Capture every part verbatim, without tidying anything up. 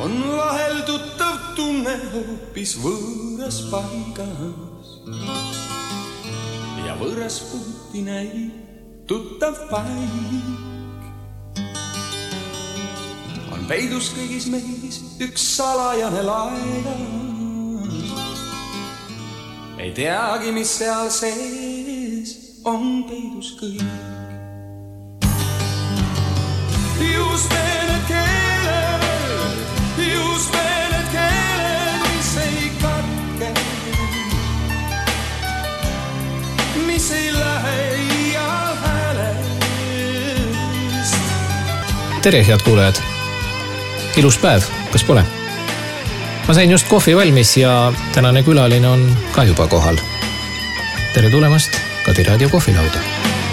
on vahel tuttav tunne hoopis võõras paigas ja võõras puuti näib tuttav paik. On peidus kõigis meis üks salajane laigas, ei teagi, mis seal sees on peidus kõik. Just need keeled, just need keeled, mis ei katke, mis ei lähe iial häälest. Tere, head kuulajad! Ilus päev, kas pole? Ma sain just kohvi valmis ja tänane külaline on ka juba kohal. Tere tulemast Kadi Raadio kohvilauda!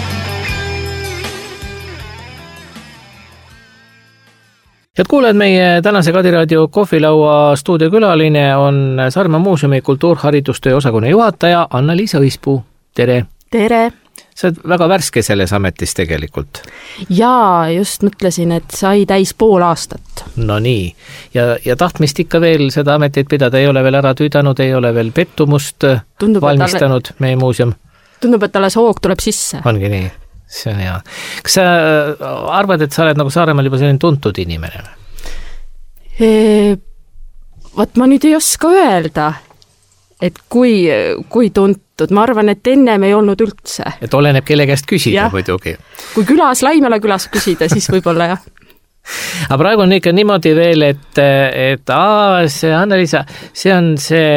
Head kuulajad, meie tänase Kadi Raadio kohvilaua stuudiokülaline on Saaremaa muuseumi kultuurharidustöö osakonna juhataja Anna-Liisa Õispuu. Tere! Tere! Sa oled väga värske selles ametis tegelikult. Jaa, just mõtlesin, et sai täis pool aastat. No nii. Ja, ja tahtmist ikka veel seda ametit pidada ei ole veel ära tüüdanud, ei ole veel pettumust Tundub, valmistanud alle... meie muuseum. Tundub, et alles hoog tuleb sisse. Ongi nii. See on hea. Kas sa arvad, et sa oled nagu Saaremaal juba selline tuntud inimene? E, Vat ma nüüd ei oska öelda, et kui, kui tuntud. Ma arvan, et ennem ei olnud üldse. Et oleneb kelle käest küsida muidugi. Kui külas, Laimela külas küsida, siis võib-olla jah. Aga praegu on ikka niimoodi veel, et, et aa, see Anna-Liisa, see on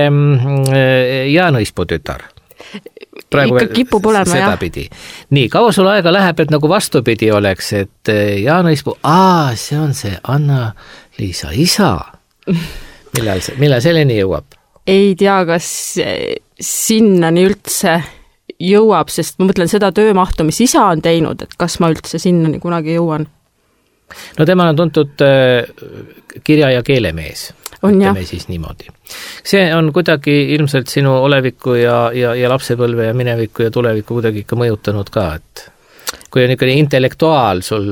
see Jaan Õispuu tütar. Praegu ikka kipub olema, jah. Pidi. Nii, kaua sul aega läheb, et nagu vastupidi oleks, et Jaan Õispuu, aa, see on see Anna-Liisa isa. Millal, millal selleni jõuab? Ei tea, kas sinnani üldse jõuab, sest ma mõtlen seda töömahtu, mis isa on teinud, et kas ma üldse sinnani kunagi jõuan. No tema on tuntud kirja- ja keelemees. On jah. Siis niimoodi. See on kuidagi ilmselt sinu oleviku ja, ja, ja lapsepõlve ja mineviku ja tuleviku kuidagi ikka mõjutanud ka, et kui on ikka intellektuaal sul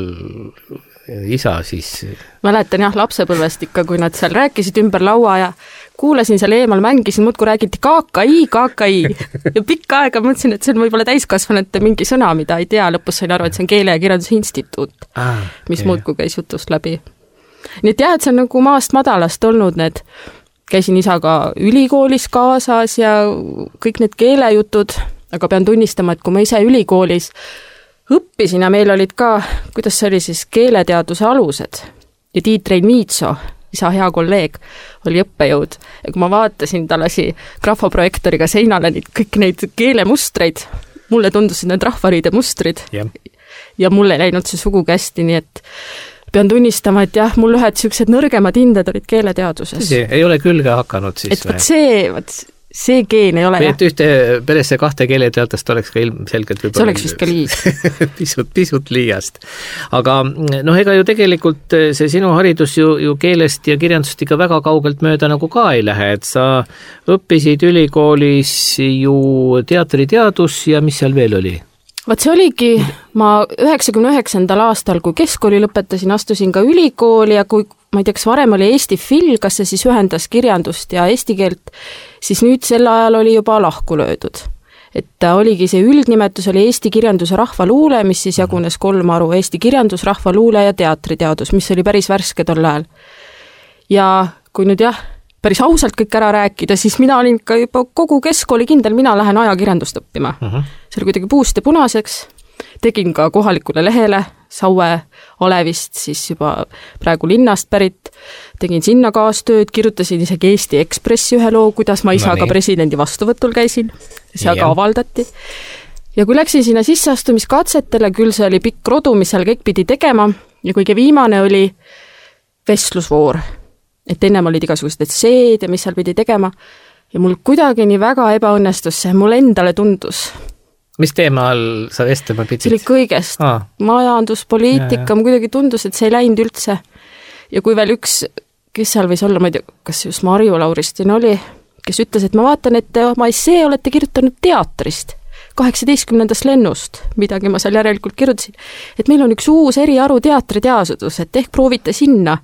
isa, siis... Mäletan jah, lapsepõlvest ikka, kui nad seal rääkisid ümber laua ja kuulasin seal eemal, mängisin, muudkui räägiti kaaka-i, kaaka-i ja pikka aega mõtlesin, et see on võib-olla täiskasvanute mingi sõna, mida ei tea, lõpus sain aru, et see on Keele- ja Kirjanduse Instituut, ah, mis okay. muudkui käis jutust läbi. Nii et jah, et see on nagu maast madalast olnud need, käisin isaga ülikoolis kaasas ja kõik need keelejutud, aga pean tunnistama, et kui ma ise ülikoolis õppisin ja meil olid ka, kuidas see oli siis, keeleteaduse alused ja Tiit Rein Miitso, isa hea kolleeg, oli õppejõud ja kui ma vaatasin talasi grafoprojektoriga seinale neid, kõik neid keelemustreid, mulle tundusid need rahvariide mustrid yeah. ja mulle ei läinud see sugugi hästi, nii et pean tunnistama, et jah, mul ühed sellised nõrgemad hinded olid keeleteaduses. See ei ole külge hakanud siis et või? Et see, võt, see geen ei ole või et ühte peresse kahte keeleteadust oleks ka ilmselgelt see oleks vist ka liis. pisut, pisut liiast. Aga noh, ega ju tegelikult see sinu haridus ju, ju keelest ja kirjandust ikka väga kaugelt mööda nagu ka ei lähe, et sa õppisid ülikoolis ju teatriteadus ja mis seal veel oli? Vaat see oligi, ma üheksakümne üheksandal aastal, kui keskkooli lõpetasin, astusin ka ülikooli ja kui, ma ei tea, kas varem oli Eesti Fil, kas see siis ühendas kirjandust ja eesti keelt, siis nüüd sel ajal oli juba lahku löödud. Et oligi see üldnimetus oli Eesti kirjanduse rahvaluule, mis siis jagunes kolm aru, Eesti kirjandus, rahvaluule ja teatriteadus, mis oli päris värske tol ajal. Ja kui nüüd jah, päris ausalt kõik ära rääkida, siis mina olin ka juba kogu keskkooli kindel, mina lähen ajakirjandust õppima. Uh-huh. See oli kuidagi puust ja punaseks. Tegin ka kohalikule lehele, Saue Alevist, siis juba praegu linnast pärit. Tegin sinna kaastööd, kirjutasin isegi Eesti Ekspressi ühe loo, kuidas ma isaga no presidendi vastuvõtul käisin. See aga avaldati. Ja kui läksin sinna sisseastumiskatsetele, küll see oli pikk rodu, mis seal kõik pidi tegema ja kõige viimane oli vestlusvoor. Et ennem olid igasugused esseed ja mis seal pidi tegema ja mul kuidagi nii väga ebaõnnestus see, mul endale tundus. Mis teema all sa vestlema pidid? See oli kõigest, ah. majandus, poliitika, mul kuidagi tundus, et see ei läinud üldse. Ja kui veel üks, kes seal võis olla, ma ei tea, kas just Marju Lauristin oli, kes ütles, et ma vaatan, et oma essee olete kirjutanud teatrist, kaheksateistkümnendast lennust, midagi ma seal järelikult kirjutasin, et meil on üks uus eriaru teatriteadus, et ehk proovite sinna.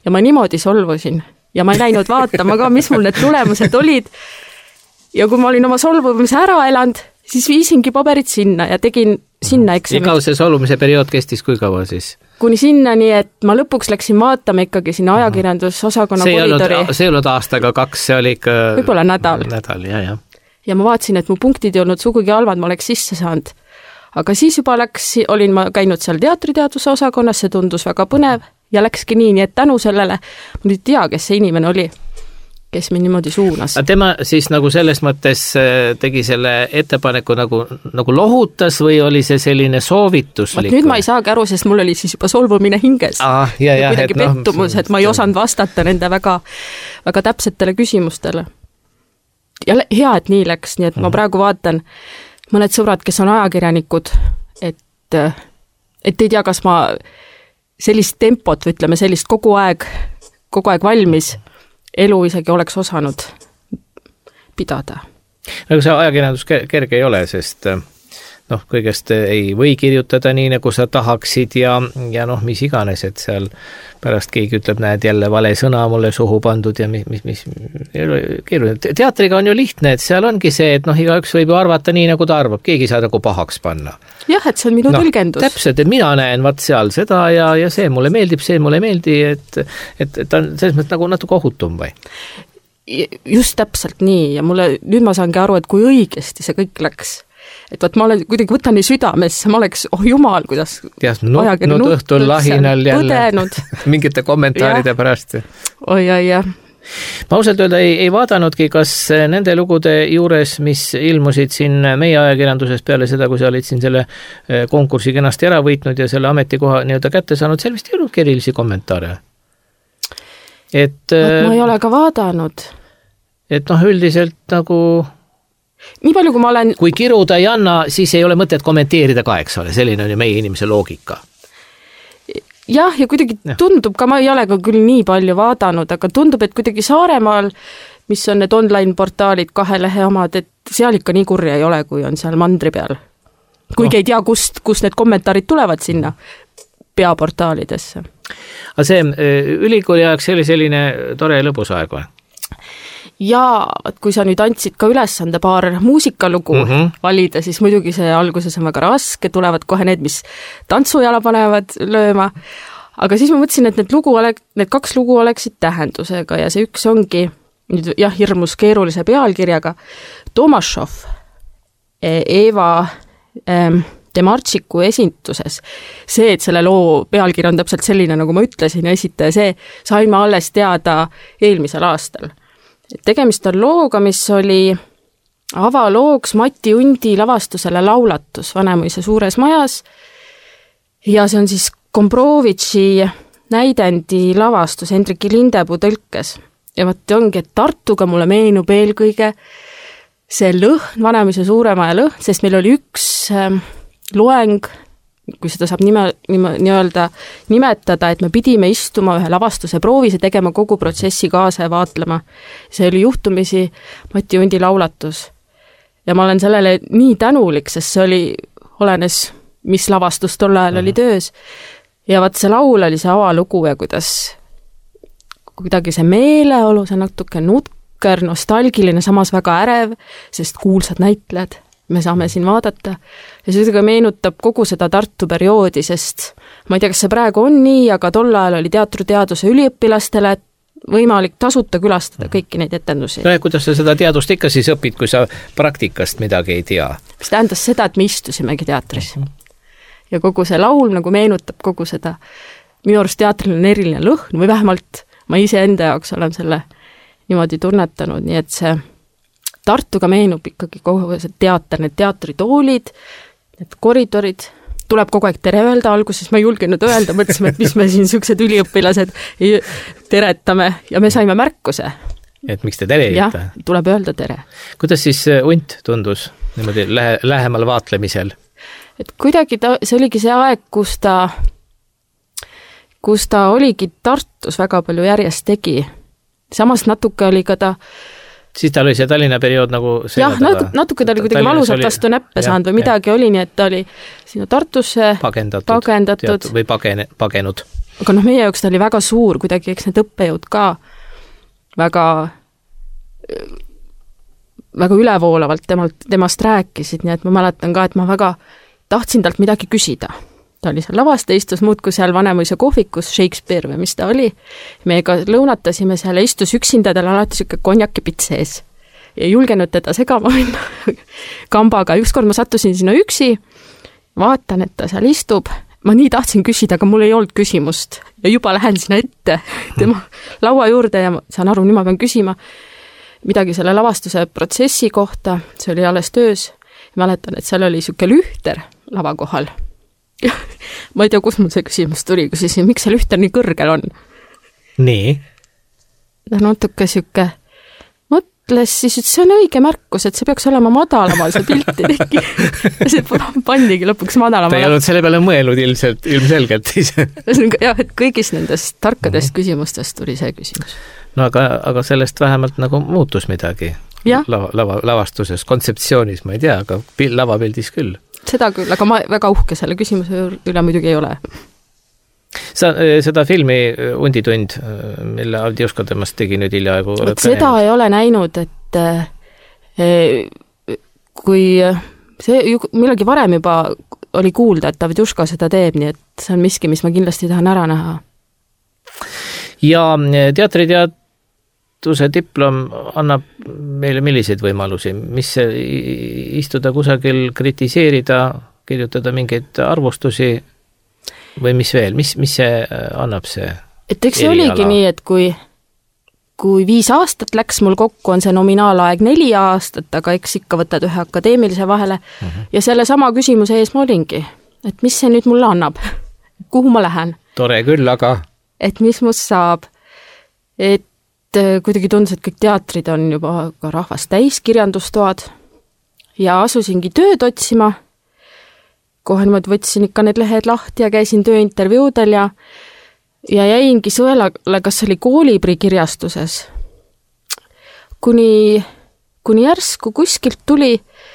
ja ma niimoodi solvusin ja ma ei läinud vaatama ka, mis mul need tulemused olid. Ja kui ma olin oma solvumise ära elanud, siis viisingi paberid sinna ja tegin sinna eksamid. Ja kaua see solvumise periood kestis, kui kaua siis? Kuni sinna nii, et ma lõpuks läksin vaatama ikkagi sinna ajakirjandusosakonna see koridori. Olnud, see ei olnud aastaga kaks, see oli ikka... Võib-olla nädal. Nädal, jah, jah. Ja ma vaatasin, et mu punktid ei olnud sugugi halvad, ma oleks sisse saanud. Aga siis juba läks, olin ma käinud seal teatriteaduse osakonnas, see tundus väga põnev ja läkski nii, nii et tänu sellele ma nüüd tea, kes see inimene oli, kes mind niimoodi suunas. Tema siis nagu selles mõttes tegi selle ettepaneku nagu, nagu lohutas või oli see selline soovituslik? Nüüd ma ei saagi aru, sest mul oli siis juba solvumine hinges. Ah, ja, ja, ja kuidagi et pettumus, no, et ma ei osanud vastata nende väga, väga täpsetele küsimustele. Ja hea, et nii läks, nii et ma praegu vaatan mõned sõbrad, kes on ajakirjanikud, et, et ei tea, kas ma sellist tempot või ütleme sellist kogu aeg, kogu aeg valmis elu isegi oleks osanud pidada. Aga see ajakirjandus kerge ei ole, sest noh, kõigest ei või kirjutada nii, nagu sa tahaksid ja, ja noh, mis iganes, et seal pärast keegi ütleb, näed jälle vale sõna mulle suhu pandud ja mis, mis, mis keeruline. Teatriga on ju lihtne, et seal ongi see, et noh, igaüks võib ju arvata nii, nagu ta arvab, keegi saa nagu pahaks panna. Jah, et see on minu no, tõlgendus. Täpselt, et mina näen vaat seal seda ja, ja see mulle meeldib, see mulle meeldi, et, et, et ta on selles mõttes nagu natuke ohutum või? Just täpselt nii ja mulle, nüüd ma saangi aru, et kui õigesti see kõik läks. Et võt, ma olen kuidagi võtan nii südamesse, ma oleks, oh jumal, kuidas Teas, no, no õhtul lahinal jälle mingite kommentaaride ja. Pärast. Oi, oi, jah. Ma ausalt öelda ei, ei vaadanudki, kas nende lugude juures, mis ilmusid siin meie ajakirjanduses peale seda, kui sa olid siin selle konkursi kenasti ära võitnud ja selle ametikoha nii-öelda kätte saanud, seal vist ei olnud kerilisi kommentaare. Et, Võt, ma ei ole ka vaadanud. Et noh, üldiselt nagu... Nii palju, kui ma olen... Kui kiruda ei anna, siis ei ole mõtet kommenteerida ka, eks ole, selline on ju meie inimese loogika. Jah, ja kuidagi ja. Tundub, ka ma ei ole ka küll nii palju vaadanud, aga tundub, et kuidagi Saaremaal, mis on need online portaalid kahe lehe omad, et seal ikka nii kurja ei ole, kui on seal mandri peal. Kuigi no. Ei tea, kust, kust need kommentaarid tulevad sinna peaportaalidesse. Aga see ülikooli ajaks oli selline tore ja lõbus aeg või? Ja kui sa nüüd andsid ka ülesande paar muusikalugu mm -hmm. valida, siis muidugi see alguses on väga raske, tulevad kohe need, mis tantsujala panevad lööma, aga siis ma mõtlesin, et need, lugu olek, need kaks lugu oleksid tähendusega ja see üks ongi nüüd jah, hirmus keerulise pealkirjaga Tomašov Eva ähm, Demarčiku esinduses. See, et selle loo pealkiri on täpselt selline, nagu ma ütlesin, esitaja see, sain ma alles teada eelmisel aastal. Tegemist on looga, mis oli avalooks Mati Undi lavastusele Laulatus Vanemuise suures majas ja see on siis Komprovitši näidendi lavastus Hendrik Lindepuu tõlkes. Ja võtti ongi, et Tartuga mulle meenub eelkõige see lõhn, Vanemuise suure maja lõhn, sest meil oli üks äh, loeng, kui seda saab nime, nime, nii-öelda nimetada, et me pidime istuma ühe lavastuse proovis ja tegema kogu protsessi kaasa ja vaatlema. See oli juhtumisi Mati Undi laulatus. Ja ma olen sellele nii tänulik, sest see oli, olenes, mis lavastus tol ajal oli töös. Ja vaat see laul oli see avalugu ja kuidas kuidagi see meeleolu, see natuke nukker, nostalgiline, samas väga ärev, sest kuulsad näitlejad. Me saame siin vaadata ja see meenutab kogu seda Tartu perioodi, sest ma ei tea, kas see praegu on nii, aga tol ajal oli teatriteaduse üliõpilastele võimalik tasuta külastada kõiki neid etendusi. No ja kuidas sa seda teadust ikka siis õpid, kui sa praktikast midagi ei tea? Mis tähendas seda, et me istusimegi teatris. Ja kogu see laul nagu meenutab kogu seda, minu arust teatril on eriline lõhn või vähemalt ma ise enda jaoks olen selle niimoodi tunnetanud, nii et see Tartuga meenub ikkagi kogu see teater, need teatritoolid, need koridorid, tuleb kogu aeg tere öelda, alguses ma ei julgenud öelda, mõtlesime, et mis me siin süksed üliõpilased teretame ja me saime märkuse. Et miks te tere ei ütle? Jah, tuleb öelda tere. Kuidas siis Unt tundus niimoodi lähe, lähemal vaatlemisel? Et kuidagi ta, see oligi see aeg, kus ta, kus ta oligi Tartus väga palju järjest tegi. Samas natuke oli ka ta siis tal oli see Tallinna periood nagu jah, natuke, natuke ta oli kuidagi valusalt vastu näppe saanud või midagi jah. Oli, nii et ta oli sinna Tartusse pagendatud, pagendatud. Tead, või pagene, pagenud. aga noh, meie jaoks ta oli väga suur, kuidagi eks need õppejõud ka väga väga ülevoolavalt temalt, temast rääkisid, nii et ma mäletan ka, et ma väga tahtsin talt midagi küsida. Ta oli seal lavas, ta istus muudkui seal Vanemuise kohvikus, Shakespeare või mis ta oli. Meiega lõunatasime seal ja istus üksinda, tal alati siuke konjakipits sees. Ja julgenud teda segama minna kambaga. Ükskord ma sattusin sinna üksi, vaatan, et ta seal istub. Ma nii tahtsin küsida, aga mul ei olnud küsimust. Ja juba lähen sinna ette tema laua juurde ja ma saan aru, nüüd ma pean küsima midagi selle lavastuse protsessi kohta, see oli alles töös. Mäletan, et seal oli siuke lühter lava kohal. Ma ei tea, kus mul see küsimus tuli, küsisin, miks see lühter nii kõrgel on? Nii? Ta natuke siuke mõtles, siis see on õige märkus, et see peaks olema madalamal, see pilti teki. See pandigi lõpuks madalamal. Ta ei olnud selle peale mõelnud ilmselt, ilmselgelt ise. Jah, et kõigist nendest tarkadest mm-hmm. küsimustest tuli see küsimus. No aga, aga sellest vähemalt nagu muutus midagi lava, lava, lavastuses, kontseptsioonis, ma ei tea, aga lavapildis küll. Seda küll, aga ma väga uhke selle küsimuse üle muidugi ei ole. Sa seda filmi Unditund, mille Avdiuška temast tegi nüüd hiljaaegu. Seda ei ole näinud, et kui see millegi varem juba oli kuulda, et Avdiuška seda teeb, nii et see on miski, mis ma kindlasti tahan ära näha. Ja teatriteaduse diplom annab meile milliseid võimalusi, mis istuda kusagil, kritiseerida, kirjutada mingeid arvustusi või mis veel, mis, mis see annab see? Et eks see oligi nii, et kui, kui viis aastat läks mul kokku, on see nominaalaeg neli aastat, aga eks ikka võtad ühe akadeemilise vahele uh-huh. ja selle sama küsimuse ees ma olingi, et mis see nüüd mulle annab, kuhu ma lähen? Tore küll, aga et mis must saab, et kuidagi tundus, et kõik teatrid on juba ka rahvast täis kirjandustoad ja asusingi tööd otsima. Kohe niimoodi võtsin ikka need lehed lahti ja käisin tööintervjuudel ja, ja jäingi sõelale, kas oli Koolibri kirjastuses. Kuni, kuni järsku kuskilt tuli,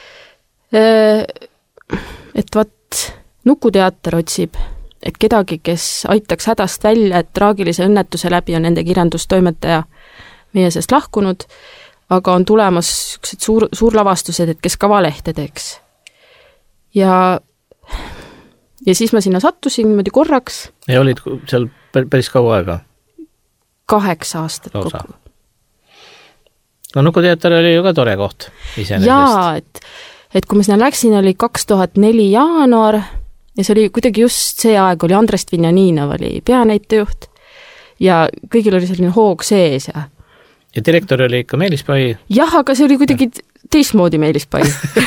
et vaat Nukuteater otsib, et kedagi, kes aitaks hädast välja, et traagilise õnnetuse läbi on nende kirjandustoimetaja meie seest lahkunud, aga on tulemas siuksed suur, suurlavastused, et kes kavalehte teeks. Ja, ja siis ma sinna sattusin niimoodi korraks. Ja olid seal päris kaua aega? Kaheksa aastat Lausa. Kokku. No Nukuteater oli ju ka tore koht iseenesest. Jaa, et, et kui ma sinna läksin, oli kaks tuhat neli jaanuar, ja see oli kuidagi just see aeg, oli Andres Dvinjaninov oli peanäitejuht ja kõigil oli selline hoog sees. Ja, ja direktor oli ikka Meelis Pai? Jah, aga see oli kuidagi teistmoodi Meelis Pai.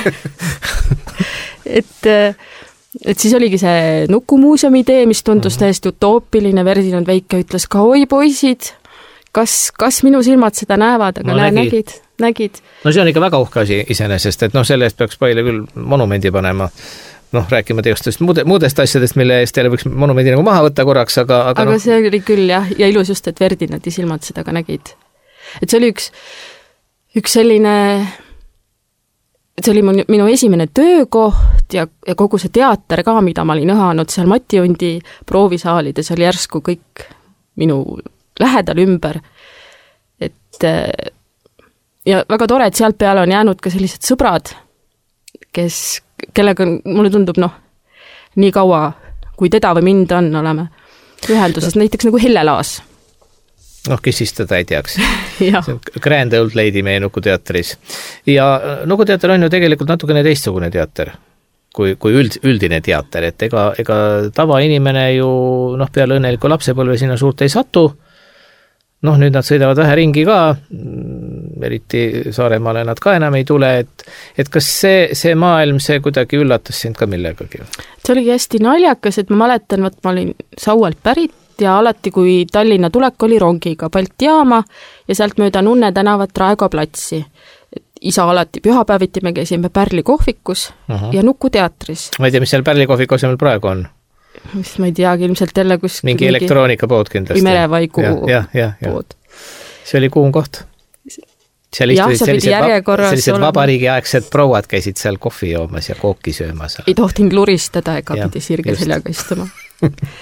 et, et siis oligi see Nukumuuseumi idee, mis tundus mm-hmm. täiesti utoopiline, Ferdinand Veike ütles ka, oi poisid, kas, kas minu silmad seda näevad, aga no, näe, nägid. nägid. No see on ikka väga uhke asi iseenesest, et noh, selle eest peaks Paile küll monumendi panema. Noh, rääkima teostest muude, muudest asjadest, mille eest jälle võiks monumendi nagu maha võtta korraks, aga... Aga, aga no... see oli küll, jah, ja ilus just, et Ferdinandi silmad seda ka nägid. Et see oli üks, üks selline... See oli minu esimene töökoht ja, ja kogu see teater ka, mida ma olin õhanud seal Mati Undi proovisaalides, oli järsku kõik minu lähedal ümber. Et... Ja väga tore, et sealt peale on jäänud ka sellised sõbrad, kes... kellega mulle tundub, noh, nii kaua, kui teda või mind on, oleme ühenduses, näiteks nagu Helle Laas. Noh, kes siis teda ei teaks. See on Grand Old Lady meie Nukuteatris. Ja Nukuteater on ju tegelikult natukene teistsugune teater, kui, kui üld, üldine teater, et ega, ega tavainimene ju, noh, peale õnneliku lapsepõlve sinna suurt ei satu. Noh, nüüd nad sõidavad vähe ringi ka, eriti Saaremaale nad ka enam ei tule, et, et kas see, see maailm, see kuidagi üllatas sind ka millegagi? See oligi hästi naljakas, et ma mäletan, et ma olin Sauelt pärit ja alati, kui Tallinna tulek oli rongiga Balti jaama ja sealt mööda Nunne tänavat Raekoja platsi. Et isa alati pühapäeviti me käisime Pärli kohvikus uh-huh. ja Nukuteatris. Ma ei tea, mis seal Pärli kohviku asemel praegu on? Mis ma ei teagi, ilmselt jälle kus... Mingi elektroonika pood kindlasti. Või merevaigu ja, ja, ja, ja. pood. See oli kuum koht. Seal jah, see pidi järjekorras sellised vabariigiaegsed prouad käisid seal kohvi joomas ja kooki söömas. Ei tohtinud luristada ega ja, pidi sirge seljaga istuma.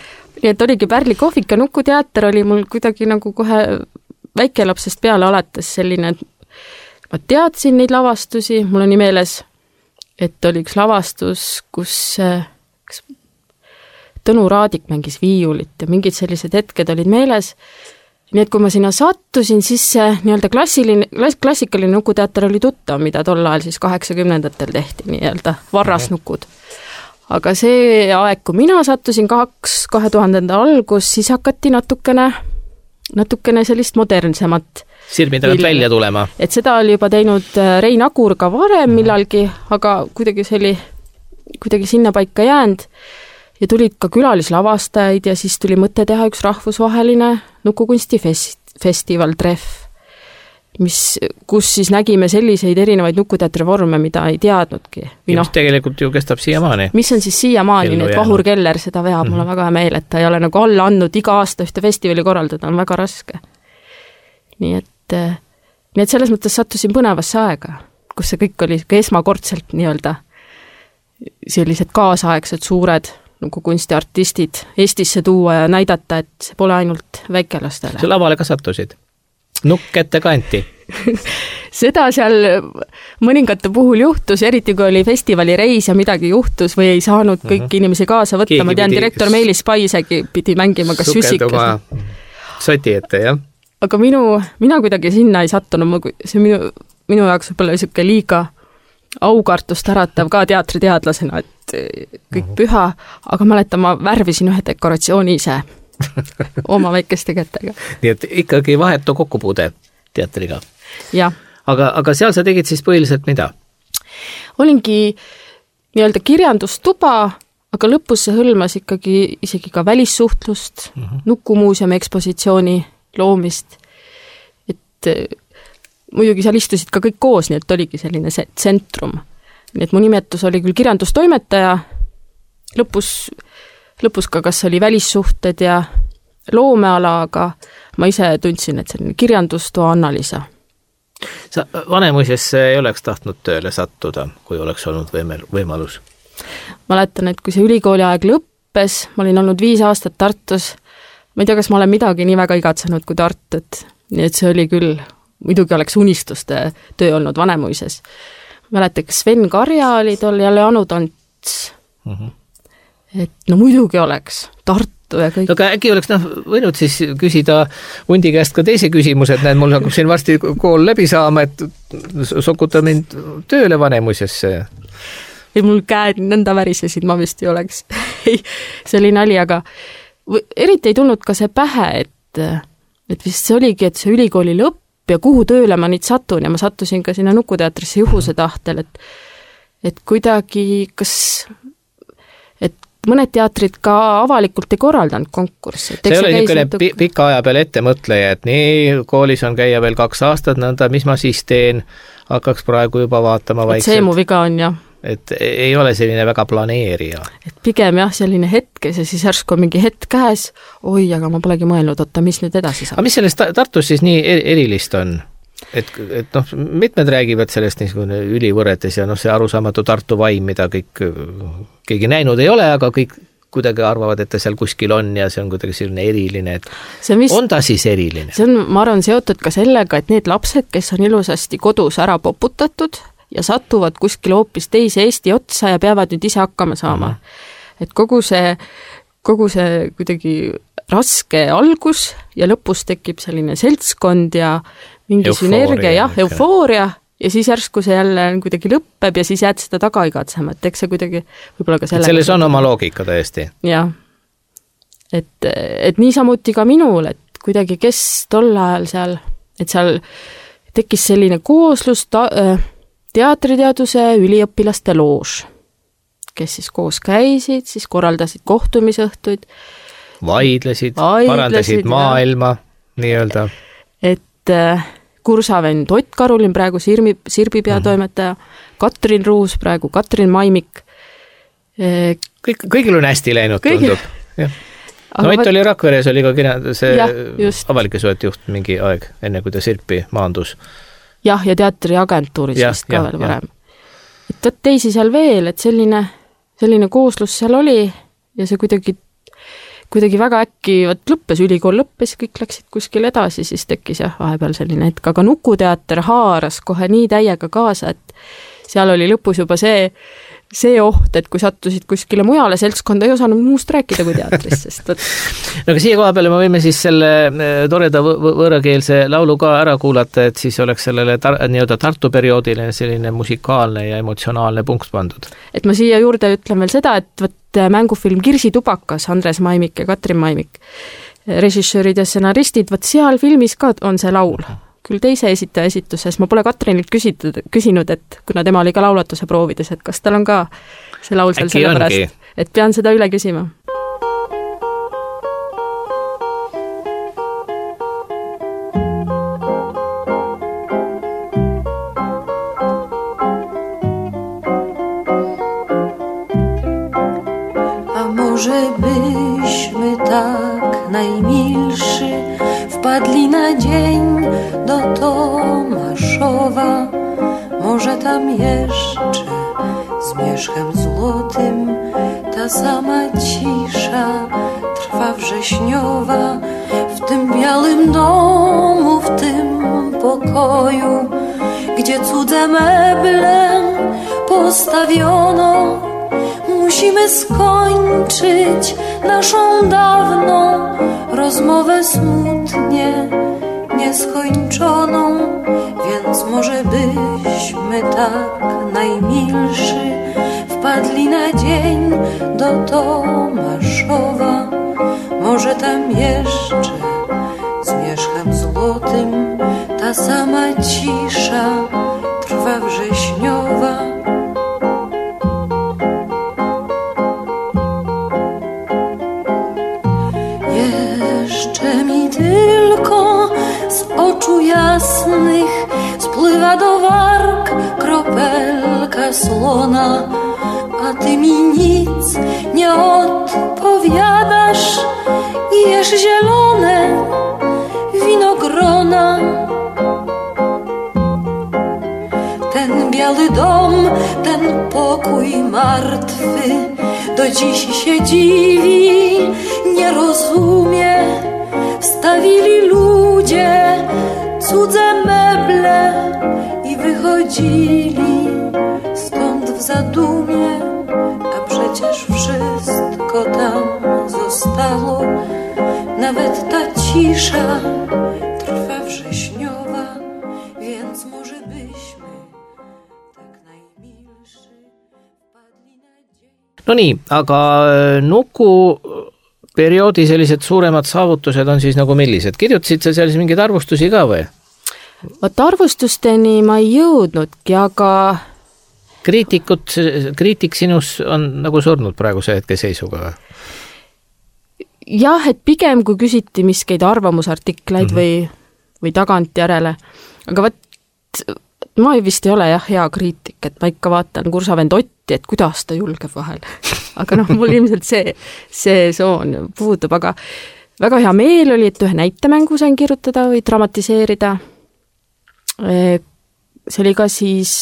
nii et oligi Pärli kohvik ja Nukuteater oli mul kuidagi nagu kohe väikelapsest peale alates selline, et ma teadsin neid lavastusi, mul on nii meeles, et oli üks lavastus, kus kas Tõnu Raadik mängis viiulit ja mingid sellised hetked olid meeles. Nii et kui ma sinna sattusin, siis see nii-öelda klassiline, klassikaline Nukuteater oli tuttav, mida tol ajal siis kaheksakümnendatel tehti, nii-öelda varrasnukud. Aga see aeg, kui mina sattusin kaks, kahe tuhandenda algus, siis hakati natukene, natukene sellist modernsemat Sirmi tagant välja tulema. Et seda oli juba teinud Rein Agur ka varem millalgi, aga kuidagi see oli kuidagi sinna paika jäänud ja tulid ka külalislavastajaid ja siis tuli mõte teha üks rahvusvaheline nukukunstifestival tref, mis, kus siis nägime selliseid erinevaid nukuteatri vorme, mida ei teadnudki. Ja no, mis tegelikult ju kestab siiamaani. Mis on siis siiamaani, nüüd Vahur Keller seda veab, mm-hmm. mul on väga hea meel, et ta ei ole nagu alla andnud iga aasta ühte festivali korraldada, on väga raske. Nii et, nii et selles mõttes sattusin põnevasse aega, kus see kõik oli ka esmakordselt nii-öelda sellised kaasaegsed suured nagu kunstiartistid Eestisse tuua ja näidata, et see pole ainult väikelastele. See lavale ka sattusid? Nukk ette kanti? Seda seal mõningate puhul juhtus, eriti kui oli festivali reis ja midagi juhtus või ei saanud kõiki uh-huh. inimesi kaasa võtta. Keegi ma tean, direktor Meelis Pai isegi pidi mängima kas süsikas. Soti ette, jah? Aga minu, mina kuidagi sinna ei sattunud, see minu, minu jaoks võib-olla niisugune liiga aukartust äratav ka teatriteadlasena, et kõik püha, aga mäletan, ma värvisin ühe dekoratsiooni ise oma väikeste kätega. Nii et ikkagi vahetu kokkupuude teatriga. Jah. Aga, aga seal sa tegid siis põhiliselt mida? Olingi nii-öelda kirjandustuba, aga lõpus see hõlmas ikkagi isegi ka välissuhtlust, uh-huh. Nukumuuseumi ekspositsiooni loomist, et muidugi seal istusid ka kõik koos, nii et oligi selline see tsentrum. Nii et mu nimetus oli küll kirjandustoimetaja, lõpus, lõpus ka kas oli välissuhted ja loomeala, aga ma ise tundsin, et selline kirjandustoa Anna-Liisa. Sa Vanemuises ei oleks tahtnud tööle sattuda, kui oleks olnud võimalus? Mäletan, et kui see ülikooli aeg lõppes, ma olin olnud viis aastat Tartus, ma ei tea, kas ma olen midagi nii väga igatsenud kui Tartut, nii et see oli küll muidugi oleks unistuste töö olnud Vanemuises. Mäletan, kas Sven Karja oli tol jälle Anu Tants. Uh-huh. Et no muidugi oleks Tartu ja kõik. Aga äkki oleks noh, võinud siis küsida Undi käest ka teise küsimuse, et näed, mul hakkab siin varsti kool läbi saama, et sokuta mind tööle Vanemuisesse. Ei, mul käed nõnda värisesid, ma vist ei oleks. See oli nali, aga eriti ei tulnud ka see pähe, et, et vist see oligi, et see ülikooli lõpp ja kuhu tööle ma nüüd satun ja ma sattusin ka sinna Nukuteatrisse juhuse tahtel, et, et kuidagi kas, et mõned teatrid ka avalikult ei korraldanud konkurssi. See oli niisugune natuke... pika aja peale ettemõtleja, et nii koolis on käia veel kaks aastat, nõnda, mis ma siis teen, hakkaks praegu juba vaatama vaikselt. See mu viga on, jah. Et ei ole selline väga planeerija. Et pigem jah, selline hetkes ja siis järsku mingi hetk käes, oi, aga ma polegi mõelnud, oota, mis nüüd edasi saab. Aga mis sellest Tartus siis nii erilist on? Et, et noh, mitmed räägivad sellest niisugune ülivõrretes ja noh, see arusaamatu Tartu vaim, mida kõik keegi näinud ei ole, aga kõik kuidagi arvavad, et ta seal kuskil on ja see on kuidagi selline eriline, et on, vist, on ta siis eriline? See on, ma arvan, seotud ka sellega, et need lapsed, kes on ilusasti kodus ära poputatud ja satuvad kuskil hoopis teise Eesti otsa ja peavad nüüd ise hakkama saama. Mm-hmm. Et kogu see, kogu see kuidagi raske algus ja lõpus tekib selline seltskond ja mingi eufooria, sünergia, jah, eufooria ja siis järsku see jälle kuidagi lõppeb ja siis jääd seda taga igatsema, et eks see kuidagi võib-olla ka selle... Selles on oma loogika täiesti. Jah. Et, et nii samuti ka minul, et kuidagi kes tol ajal seal, et seal tekkis selline kooslus ta, teatriteaduse üliõpilaste loož, kes siis koos käisid, siis korraldasid kohtumisõhtuid. Vaidlesid, vaidlesid parandasid maailma, ja. Nii-öelda. Et kursavend Ott Karulin, praegu Sirmi, Sirbi peatoimetaja, mm-hmm. Katrin Ruus, praegu Katrin Maimik. Kõik, kõigil on hästi läinud, kõigil... tundub. Jah. No Ott oli Rakveres, oli ka kina, see ja, avalike suhete juht mingi aeg, enne kui ta Sirpi maandus. Jah, ja teatriagentuuris ja, vist ka ja, veel varem. Et võt teisi seal veel, et selline, selline kooslus seal oli ja see kuidagi kuidagi väga äkki, vot lõppes, ülikool lõppes, kõik läksid kuskil edasi, siis tekkis jah, vahepeal selline hetk, aga Nukuteater haaras kohe nii täiega kaasa, et seal oli lõpus juba see, see oht, et kui sattusid kuskile mujale seltskonda, ei osanud muust rääkida kui teatris, sest võt... no aga siia koha peale me võime siis selle toreda võõrakeelse laulu ka ära kuulata, et siis oleks sellele tar- nii-öelda Tartu perioodile selline musikaalne ja emotsionaalne punkt pandud. Et ma siia juurde ütlen veel seda, et võt mängufilm Kirsi tubakas, Andres Maimik ja Katrin Maimik, režissöörid ja stsenaristid, võt seal filmis ka on see laul. Küll teise esitaja esituses, ma pole Katrinilt küsitud, küsinud, et kuna tema oli ka laulatuse proovides, et kas tal on ka see laul seal selle pärast, et pean seda üle küsima. A może byśmy tak najmilszy wpadli na dzień do Tomaszowa, może tam jeszcze z mieszkiem złotym ta sama cisza trwa wrześniowa, w tym białym domu, w tym pokoju, gdzie cudze meble postawiono. Musimy skończyć naszą dawną rozmowę smutnie nieskończoną, więc może byśmy tak najmilszy wpadli na dzień do Tomaszowa. Może tam jeszcze z mieszkiem złotym ta sama cisza trwa wrześniowa. Jeszcze mi tylko z oczu jasnych spływa do warg kropelka słona, a ty mi nic nie odpowiadasz i jesz zielone winogrona. Ten biały dom, ten pokój martwy do dziś się dziwi, nie rozumie. Wstawili ludzie cudze meble i wychodzili stąd w zadumie, a przecież wszystko tam zostało, nawet ta cisza trwa wrześniowa, więc może byśmy tak najmilszy wpadli na dzień. No nii, aga Nuku perioodi sellised suuremad saavutused on siis nagu millised? Kirjutasid sa seal mingeid arvustusi ka või? Vot arvustusteni ma ei jõudnudki, aga... Kriitikud, kriitik sinus on nagu surnud praeguse hetke seisuga? Jah, et pigem kui küsiti miskeid arvamusartikleid mm-hmm. või, või tagantjärele. Aga võt, ma vist ei ole jah hea kriitik, et ma ikka vaatan kursavend Otti, et kuidas ta julgeb vahel. Aga noh, mul ilmselt see, see soon puudub, aga väga hea meel oli, et ühe näitemängu sain kirjutada või dramatiseerida. See oli ka siis,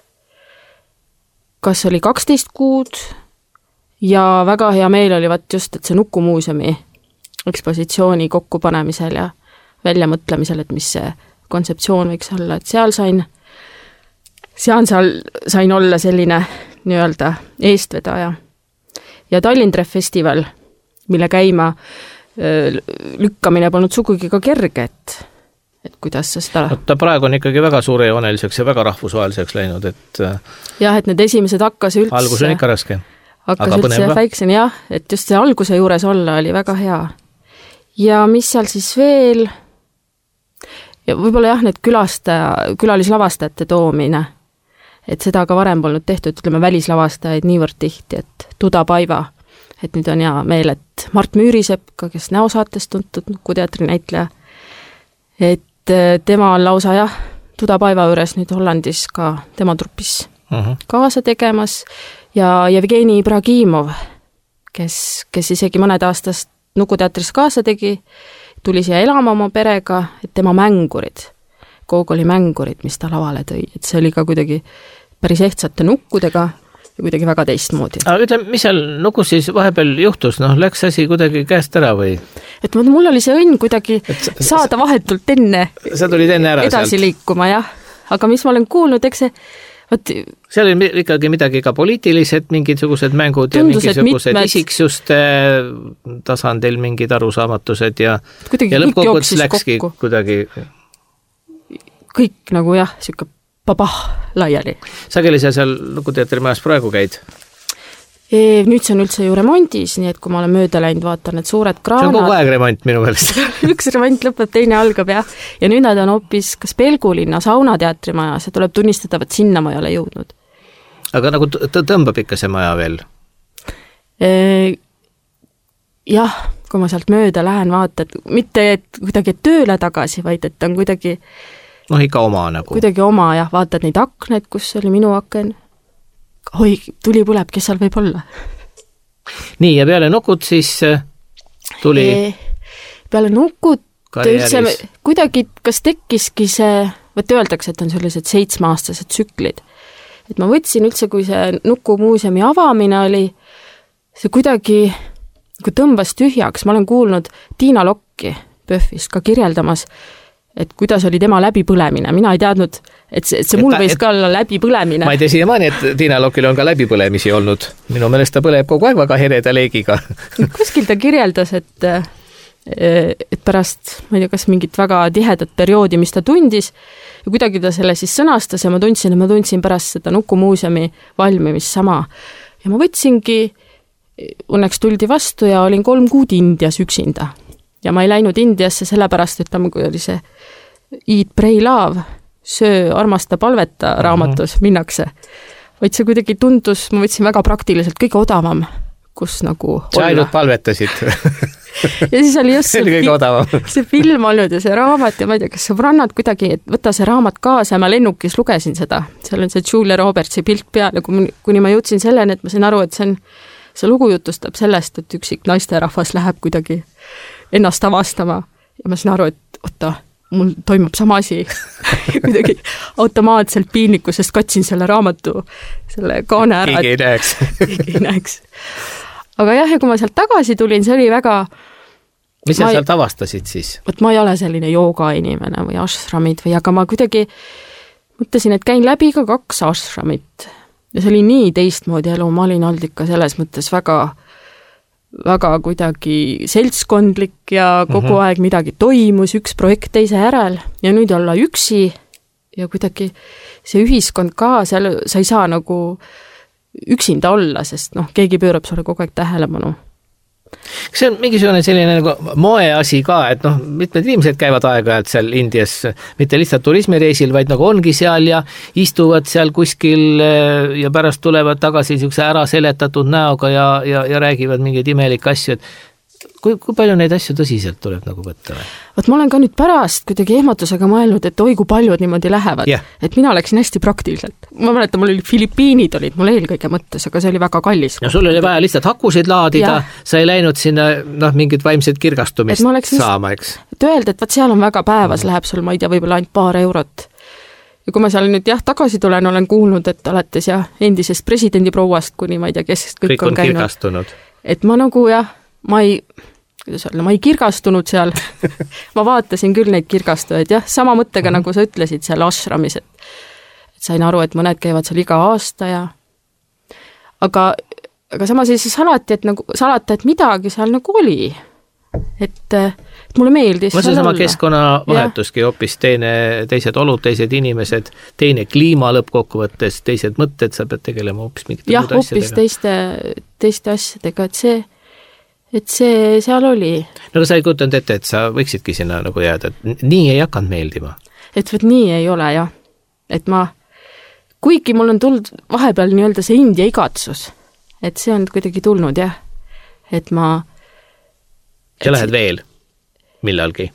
kas oli kaksteist kuud ja väga hea meel oli vaat just, et see Nuku muuseumi ekspositsiooni kokkupanemisel ja väljamõtlemisel, et mis see kontseptsioon võiks olla, et seal sain, seal sain olla selline nii-öelda eestvedaja. Ja Tallinn Festival, mille käima lükkamine polnud sugugi ka kerge, et, et kuidas sa seda... No, ta praegu on ikkagi väga suurejooneliseks ja väga rahvusvaheliseks läinud, et... Jah, et need esimesed hakkas üldse... Algus on ikka raske. Hakkas aga üldse väikseni, jah, et just see alguse juures olla oli väga hea. Ja mis seal siis veel... Ja võib-olla jah, need külastaja, külalislavastajate toomine, et seda ka varem polnud tehtud, ütleme välislavastajaid niivõrd tihti, et Tuda Paiva, et nüüd on hea meel, et Mart Müürisepp, kes näosaatest tuntud Nukuteatri näitleja, et tema on lausa jah, Tuda Paiva juures nüüd Hollandis ka tema trupis uh-huh. kaasa tegemas ja Jevgeni Ibragimov, kes, kes isegi mõned aastast Nukuteatris kaasa tegi, tuli siia elama oma perega, et tema mängurid, Gogoli mängurid, mis ta lavale tõi, et see oli ka kuidagi päris ehtsate nukkudega ja kuidagi väga teistmoodi. aga ütle, mis seal Nukus siis vahepeal juhtus, noh, läks asi kuidagi käest ära või? et mul oli see õnn kuidagi et saada vahetult enne sa tulid enne ära edasi sealt. liikuma, jah. aga mis ma olen kuulnud, eks see Võt, seal oli ikkagi midagi ka poliitilised mingisugused mängud tundus, ja mingisugused mitmed... isiksuste tasandil mingid arusaamatused ja, ja lõppkokkuvõttes läkski kokku. Kuidagi kõik nagu jah, siuke babah laiali. Sageli sa seal Lukuteatrimajas praegu käid? E, nüüd see on üldse ju remondis, nii et kui ma olen mööda läinud, vaatan need suured kraanad. See on kogu aeg remont minu meelest. üks remont lõpeb, teine algab jah. Ja nüüd nad on hoopis kas Pelgulinna saunateatrimaja, see tuleb tunnistada, et sinna ma ei ole jõudnud. Aga nagu tõmbab ikka see maja veel? E, jah, kui ma sealt mööda lähen, vaatad, mitte et kuidagi tööle tagasi, vaid et on kuidagi noh, ikka oma nagu. Kuidagi oma jah, vaatad neid akneid, kus oli minu aken. Oi, tuli põleb, kes seal võib olla? Nii, ja peale Nukut siis tuli e, peale Nukut üldse kuidagi, kas tekkiski see, võt öeldakse, et on sellised seitsmeaastased tsüklid. Et ma võtsin üldse, kui see Nuku muuseumi avamine oli, see kuidagi kui tõmbas tühjaks, ma olen kuulnud Tiina Lokki Pöhvist ka kirjeldamas, et kuidas oli tema läbipõlemine. Mina ei teadnud, et see, et see mul et, võis et, ka olla läbipõlemine. Ma ei tea siiamaani, et Tiina Lokil on ka läbipõlemisi olnud. Minu meelest ta põleb kogu aeg väga hereda leegiga. Kuskil ta kirjeldas, et, et pärast, ma ei tea, kas mingit väga tihedat perioodi, mis ta tundis, ja kuidagi ta selle siis sõnastas ja ma tundsin, et ma tundsin pärast seda Nuku muuseumi valmimist sama. Ja ma võtsingi, õnneks tuldi vastu ja olin kolm kuud Indias üksinda. Ja ma ei läinud Indiasse sellepärast, ütleme, kui oli see Eat, Pray, Love, söö, armasta, palveta raamatus minnakse. Vaid see kuidagi tundus, ma võtsin väga praktiliselt kõige odavam, kus nagu sa olla. Ainult palvetasid. ja siis oli just see, fi- see film olnud ja see raamat ja ma ei tea, kas sõbrannad kuidagi, et võta see raamat kaasa ja ma lennukis lugesin seda. Seal on see Julia Robertsi pilt peal ja kuni, kuni ma jõudsin selleni, et ma sain aru, et see, on, see lugu jutustab sellest, et üksik naisterahvas läheb kuidagi ennast avastama ja ma sain aru, et oota, mul toimub sama asi. kuidagi automaatselt piinlikkusest katsin selle raamatu, selle kaane ära. Keegi ei näeks. Keegi ei näeks. Aga jah, ja kui ma sealt tagasi tulin, see oli väga... Mis sa sealt avastasid siis? Võt ma ei ole selline jooga inimene või ashramid või, aga ma kuidagi mõtlesin, et käin läbi ka kaks ashramit. Ja see oli nii teistmoodi elu, ma olin olnud ikka selles mõttes väga... väga kuidagi seltskondlik ja kogu mm-hmm. aeg midagi toimus, üks projekt teise järel ja nüüd olla üksi ja kuidagi see ühiskond ka, seal sa ei saa nagu üksinda olla, sest noh, keegi pöörab sulle kogu aeg tähelepanu. Kas see on mingisugune selline nagu moeasi ka, et noh, mitmed inimesed käivad aeg-ajalt seal Indias, mitte lihtsalt turismireisil, vaid nagu ongi seal ja istuvad seal kuskil ja pärast tulevad tagasi niisuguse ära seletatud näoga ja, ja, ja räägivad mingeid imelikke asju, et kui, kui palju neid asju tõsiselt tuleb nagu võtta? Võt ma olen ka nüüd pärast kuidagi ehmatusega mõelnud, et oi, kui paljud niimoodi lähevad, yeah. et mina läksin hästi praktiliselt. Ma mäletan, mul oli Filipiinid olid mul eelkõige mõttes, aga see oli väga kallis. Ja sul oli vaja lihtsalt hakusid laadida, yeah. sa ei läinud sinna noh, mingit vaimset kirgastumist saama, eks? Et öelda, et vaat seal on väga päevas, mm. läheb sul, ma ei tea, võib-olla ainult paar eurot. Ja kui ma seal nüüd jah, tagasi tulen, olen kuulnud, et alates jah, endisest presidendi prouast, kuni ma ei tea, kes kõik, kõik on, on käinud. Kirgastunud. Et ma nagu jah, ma ei, kuidas öelda, ma ei kirgastunud seal. ma vaatasin küll neid kirgastujaid, jah, sama mõttega mm-hmm. nagu sa ütlesid seal ashramis, et, et sain aru, et mõned käivad seal iga aasta ja aga, aga samas ei siis alati, et nagu salata, et midagi seal nagu oli. Et, et mulle meeldis ma see sama keskkonnavahetuski hoopis teine, teised olud, teised inimesed, teine kliima lõppkokkuvõttes, teised mõtted, sa pead tegelema hoopis mingite jah, hoopis teiste, teiste asjadega, et see et see seal oli. No aga sa ei kutanud ette, et sa võiksidki sinna nagu jääda, et nii ei hakanud meeldima? Et võt nii ei ole, jah. Et ma, kuigi mul on tulnud vahepeal nii-öelda see India igatsus, et see on kuidagi tulnud, jah. Et ma... Ja lähed veel millalgi?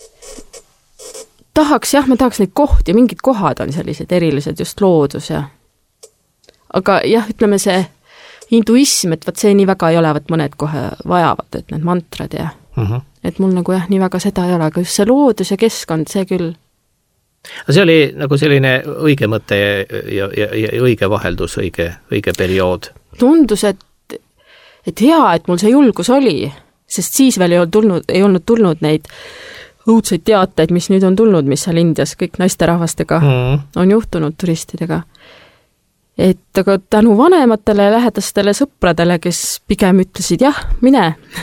Tahaks, jah, ma tahaks neid kohti, mingid kohad on sellised erilised, just loodus ja... Aga jah, ütleme see hinduism, et võt see nii väga ei ole, võt mõned kohe vajavad, et need mantrad ja mm-hmm. et mul nagu jah, nii väga seda ei ole, aga just see loodus ja keskkond, see küll see oli nagu selline õige mõte ja, ja, ja õige vaheldus, õige, õige periood. Tundus, et, et hea, et mul see julgus oli, sest siis veel ei olnud tulnud, ei olnud tulnud neid õudseid teateid, mis nüüd on tulnud, mis seal Indias kõik naisterahvastega mm. on juhtunud turistidega. Et aga tänu vanematele ja lähedastele sõpradele, kes pigem ütlesid jah, mine.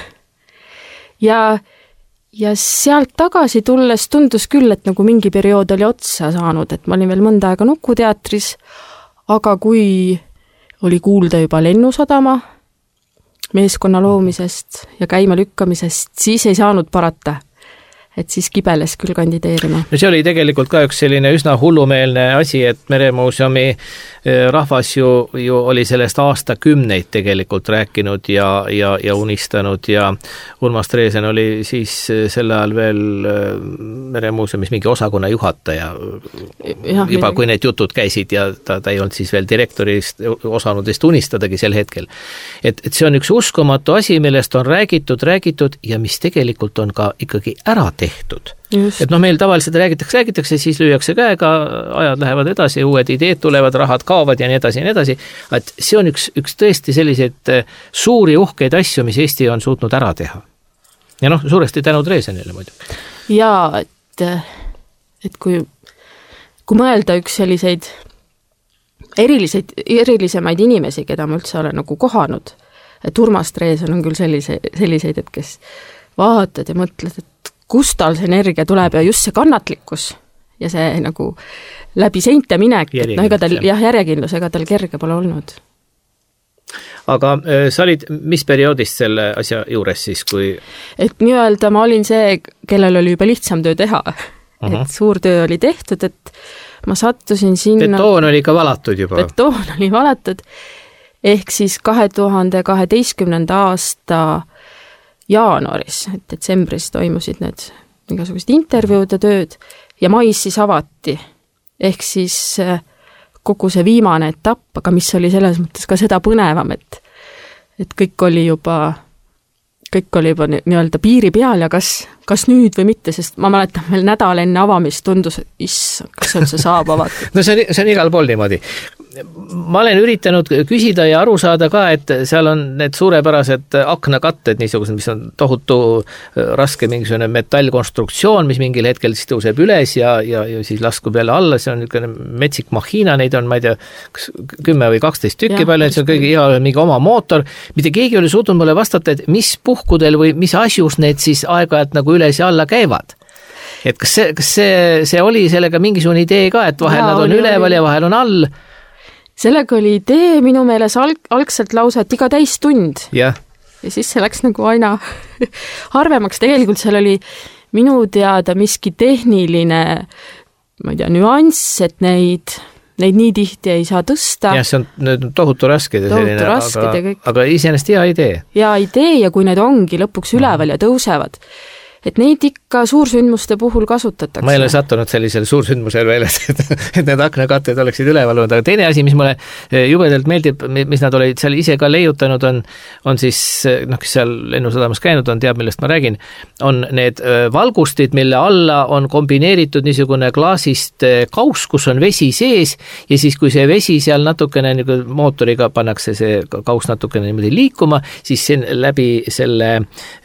Ja, ja sealt tagasi tulles tundus küll, et nagu mingi periood oli otsa saanud, et ma olin veel mõnda aega Nukuteatris, aga kui oli kuulda juba Lennusadama meeskonna loomisest ja käima lükkamisest, siis ei saanud parata. Et siis kibeles küll kandideerima. No see oli tegelikult ka üks selline üsna hullumeelne asi, et Meremuuseumi rahvas ju, ju oli sellest aastakümneid tegelikult rääkinud ja, ja, ja unistanud ja Urmas Treesen oli siis sel ajal veel Meremuuseumis mingi osakonna juhataja. Ja, juba kui need jutud käisid ja ta, ta ei olnud siis veel direktorist osanudest unistadagi sel hetkel. Et, et see on üks uskumatu asi, millest on räägitud, räägitud ja mis tegelikult on ka ikkagi ära tehtud. Just. Et noh, meil tavaliselt räägitakse, räägitakse, siis lüüakse käega, ajad lähevad edasi, uued ideed tulevad, rahad kaovad ja nii edasi ja nii edasi. Et see on üks, üks tõesti selliseid suuri uhkeid asju, mis Eesti on suutnud ära teha. Ja noh, suuresti tänu Treesenile muidu. Ja, et, et kui, kui mõelda üks selliseid eriliseid, erilisemaid inimesi, keda ma üldse olen nagu kohanud, et Urmas Treesen on küll sellise, selliseid, et kes vaatad ja mõtled, et kust tal see energia tuleb ja just see kannatlikkus ja see nagu läbi seinte minek, et no ega tal jah, järjekindlus, ega tal kerge pole olnud. Aga äh, sa olid mis perioodist selle asja juures siis, kui... Et nii-öelda ma olin see, kellel oli juba lihtsam töö teha. Uh-huh. Et suur töö oli tehtud, et ma sattusin sinna... Betoon oli ka valatud juba. Betoon oli valatud, ehk siis kahe tuhande kaheteistkümnenda aasta jaanuaris, et detsembris toimusid need mingisugused intervjuud ja tööd ja mais siis avati. Ehk siis kogu see viimane etapp, aga mis oli selles mõttes ka seda põnevam, et, et kõik oli juba, kõik oli juba nii-öelda piiri peal ja kas, kas nüüd või mitte, sest ma mäletan veel nädal enne avamist tundus, et issand, kas üldse saab avata. No see on, see on igal pool niimoodi. Ma olen üritanud küsida ja aru saada ka, et seal on need suurepärased aknakatted, niisugused, mis on tohutu raske mingisugune metallkonstruktsioon, mis mingil hetkel siis tõuseb üles ja, ja, ja siis laskub jälle alla, see on niisugune metsik mahina, neid on, ma ei tea, kümme või kaksteist tükki palju, see on kõige iga mingi oma mootor, mitte keegi oli suutnud mulle vastata, et mis puhkudel või mis asjus need siis aeg-ajalt nagu üles ja alla käivad. Et kas see, kas see, see oli sellega mingisugune idee ka, et vahel ja, nad on oli, üleval oli. Ja vahel on all? Sellega oli idee minu meeles alg- algselt lausa, et iga täistund. Ja. ja siis see läks nagu aina harvemaks. Tegelikult seal oli minu teada miski tehniline, ma ei tea, nüanss, et neid, neid nii tihti ei saa tõsta. Jah, see on tohutu rasked ja selline, aga, aga iseenesest hea idee. Ja idee ja kui need ongi lõpuks üleval ja tõusevad, et neid ikka suursündmuste puhul kasutatakse. Ma ei ole sattunud sellisel suursündmusel veel, et, et need aknakatted oleksid üleval olnud, aga teine asi, mis mulle jubedalt meeldib, mis nad olid seal ise ka leiutanud, on, on siis, noh, kes seal Lennusadamas käinud on, teab, millest ma räägin, on need valgustid, mille alla on kombineeritud niisugune klaasist kaus, kus on vesi sees ja siis, kui see vesi seal natukene nagu mootoriga pannakse see kaus natukene niimoodi liikuma, siis see läbi selle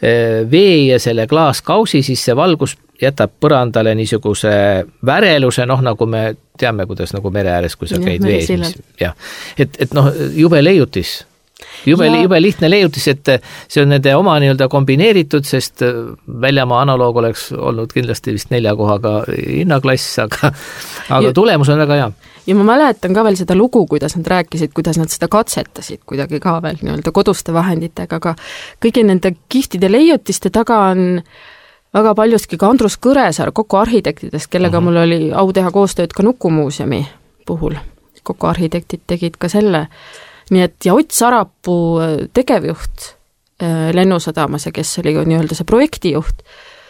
vee ja selle klaas kausi, siis see valgus jätab põrandale niisuguse väreluse, noh, nagu me teame, kuidas nagu mere ääres, kui sa ja, käid vees. Mis, jah. Et, et noh, jube leiutis. Jube, jube lihtne leiutis, et see on nende oma nii-öelda kombineeritud, sest väljamaa analoog oleks olnud kindlasti vist nelja kohaga hinnaklass, aga, aga ja, tulemus on väga hea. Ja ma mäletan ka veel seda lugu, kuidas nad rääkisid, kuidas nad seda katsetasid kuidagi ka veel nii-öelda koduste vahenditega, aga kõigi nende kihtide leiutiste taga on väga paljustki ka Andrus Kõresaar Koko arhitektidest, kellega uh-huh. mul oli au teha koostööd ka Nukumuuseumi puhul. Koko arhitektid tegid ka selle. Nii et ja Ott Sarapuu tegevjuht Lennusadamas ja kes oli nii-öelda see projektijuht,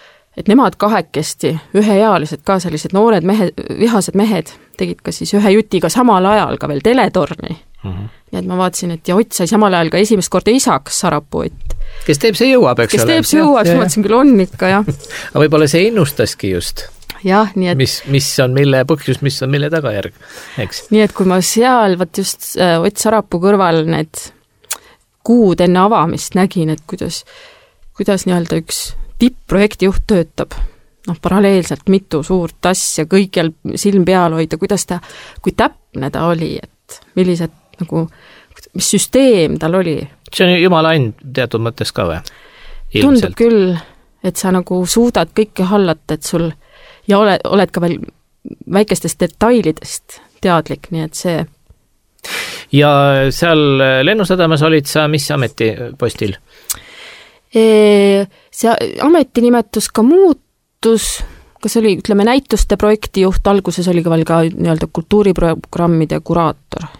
et nemad kahekesti, üheealised ka sellised noored mehed, vihased mehed, tegid ka siis ühe jutiga samal ajal ka veel teletorni. Uh-huh. Nii et ma vaatasin, et ja Ott sai samal ajal ka esimest korda isaks Sarapuu Ott. Kes teeb see jõuab, eks kes ole? Kes teeb see jõuab, siis ma mõtlesin küll on ikka, jah. Aga võib-olla see innustaski just? jah, nii et mis, mis on mille põhjus, mis on mille tagajärg, eks? Nii et kui ma seal, võt just äh, Ott Sarapuu kõrval need kuud enne avamist nägin, et kuidas, kuidas nii-öelda üks tipp-projekti juht töötab, noh, paralleelselt mitu suurt asja, kõigil silm peal hoida, kuidas ta, kui täpne ta oli, et millised nagu, mis süsteem tal oli. See on jumala and teatud mõttes ka või? Tundub küll, et sa nagu suudad kõike hallata, et sul ja ole, oled ka veel väikestest detailidest teadlik, nii et see. Ja seal Lennusadamas olid sa mis ametipostil? E, see ametinimetus ka muutus, kas oli, ütleme, näituste projektijuht, alguses oli ka veel ka nii-öelda kultuuriprogrammide kuraator.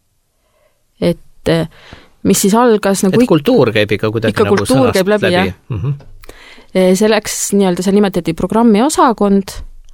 Et mis siis algas nagu et kultuur käib ikka kuidagi ikka nagu kultuur käib läbi, läbi. Jah. Mm -hmm. See läks nii-öelda, seal nimetati programmi osakond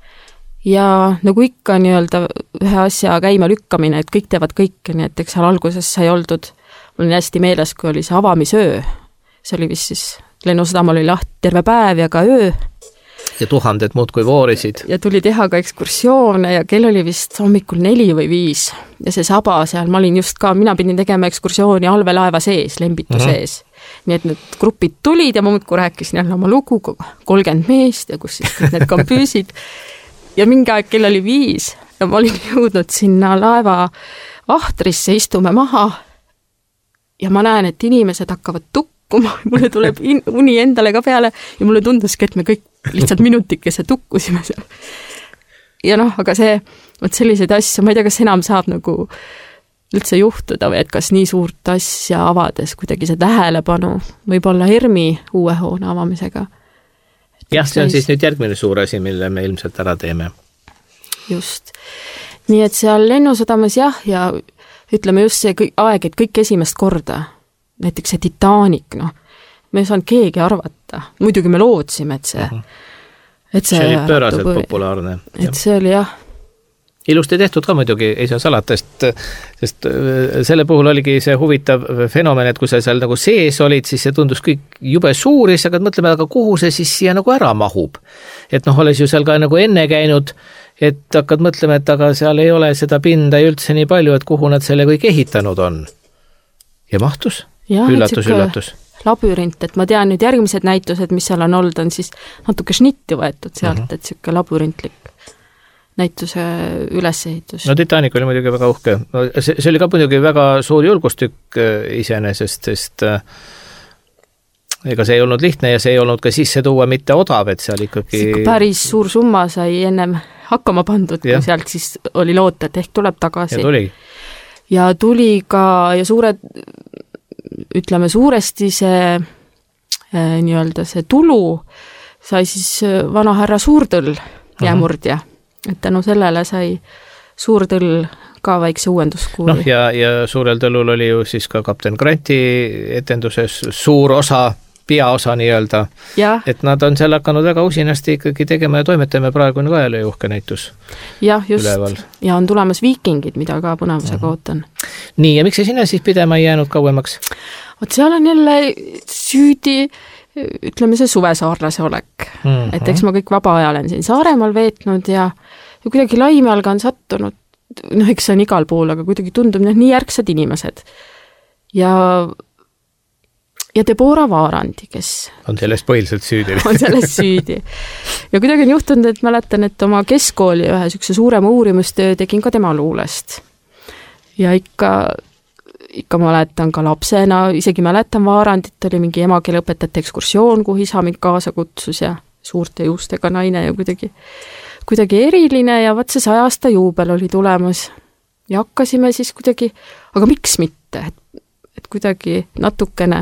ja nagu ikka nii-öelda ühe asja käima lükkamine, et kõik teevad kõike, nii et eks seal alguses sai oldud, mul on hästi meeles, kui oli see avamisöö, see oli vist siis, Lennusadamal oli lahti terve päev ja ka öö. Ja tuhanded muud kui voorisid. Ja tuli teha ka ekskursioone ja kell oli vist hommikul neli või viis ja see saba seal, ma olin just ka, mina pidin tegema ekskursiooni allveelaeva sees, Lembitu mm -hmm. sees. Nii et need grupid tulid ja ma muudkui rääkisin jälle oma lugu, kolmkümmend meest ja kus siis need kampüüsid. Ja mingi aeg kell oli viis ja ma olin jõudnud sinna laeva ahtrisse, istume maha ja ma näen, et inimesed hakkavad tukkuma, mulle tuleb in, uni endale ka peale ja mulle tunduski, et me kõik lihtsalt minutikese tukkusime seal. Ja noh, aga see, vot selliseid asju, ma ei tea, kas enam saab nagu üldse juhtuda või et kas nii suurt asja avades kuidagi see tähelepanu võib-olla ERMi uue hoone avamisega. Jah, see on siis nüüd järgmine suur asi, mille me ilmselt ära teeme. Just. Nii et seal Lennusadamas jah, ja ütleme just see kõik, aeg, et kõik esimest korda, näiteks see Titanic, noh, me ei saanud keegi arvata. Muidugi me lootsime, et see, uh -huh. et see, see oli pööraselt või, populaarne. Et see oli jah. Ilusti tehtud ka muidugi, ei saa salata, sest, sest selle puhul oligi see huvitav fenomen, et kui sa seal nagu sees olid, siis see tundus kõik jube suur ja siis hakkad mõtlema, aga kuhu see siis siia nagu ära mahub. Et noh, olles ju seal ka nagu enne käinud, et hakkad mõtlema, et aga seal ei ole seda pinda üldse nii palju, et kuhu nad selle kõik ehitanud on. Ja mahtus? Ja, üllatus, üllatus. Labürint, et ma tean nüüd järgmised näitused, mis seal on olnud, on siis natuke šnitti võetud sealt, uh -huh. et siuke labürintlik näituse ülesehitus. No Titanic oli muidugi väga uhke. No, see, see oli ka muidugi väga suur julgustükk iseenesest, sest äh, ega see ei olnud lihtne ja see ei olnud ka sisse tuua mitte odav, et seal ikkagi... See päris suur summa sai ennem hakkama pandud, kui sealt siis oli loota, et ehk tuleb tagasi. Ja tuli. Ja tuli ka, ja suured, ütleme suuresti see äh, nii-öelda see tulu sai siis vana härra Suurtõll jäämurdja. Uh -huh. Et tänu sellele sai Suurtõll ka väikse uuenduskuuri. Noh, ja, ja Suurel Tõllul oli ju siis ka kapten Granti etenduses suur osa, peaosa nii-öelda. Et nad on seal hakanud väga usinasti ikkagi tegema ja toimetame praegu on ka jälle uhke näitus. Jah, just. Üleval. Ja on tulemas Viikingid, mida ka põnevusega uh -huh. ootan. Nii, ja miks see sinna siis pidema ei jäänud kauemaks? Vot seal on jälle süüdi, ütleme see suvesaarlase olek. Mm -hmm. Et eks ma kõik vaba aja olen siin Saaremaal veetnud ja, ja kuidagi Laimealga on sattunud, noh, eks see on igal pool, aga kuidagi tundub need nii järgsad inimesed. Ja, ja Deborah Vaarandi, kes on sellest põhiliselt süüdi. on sellest süüdi. Ja kuidagi on juhtunud, et mäletan, et oma keskkooli ühe sükse suurema uurimustöö tegin ka tema luulest. Ja ikka ikka mäletan ka lapsena, isegi mäletan Vaarandit, oli mingi emakeeleõpetajate ekskursioon, kuhu isa mind kaasa kutsus ja suurte juustega naine ja kuidagi, kuidagi eriline ja vaat see sajasta juubel oli tulemas. Ja hakkasime siis kuidagi, aga miks mitte, et, et kuidagi natukene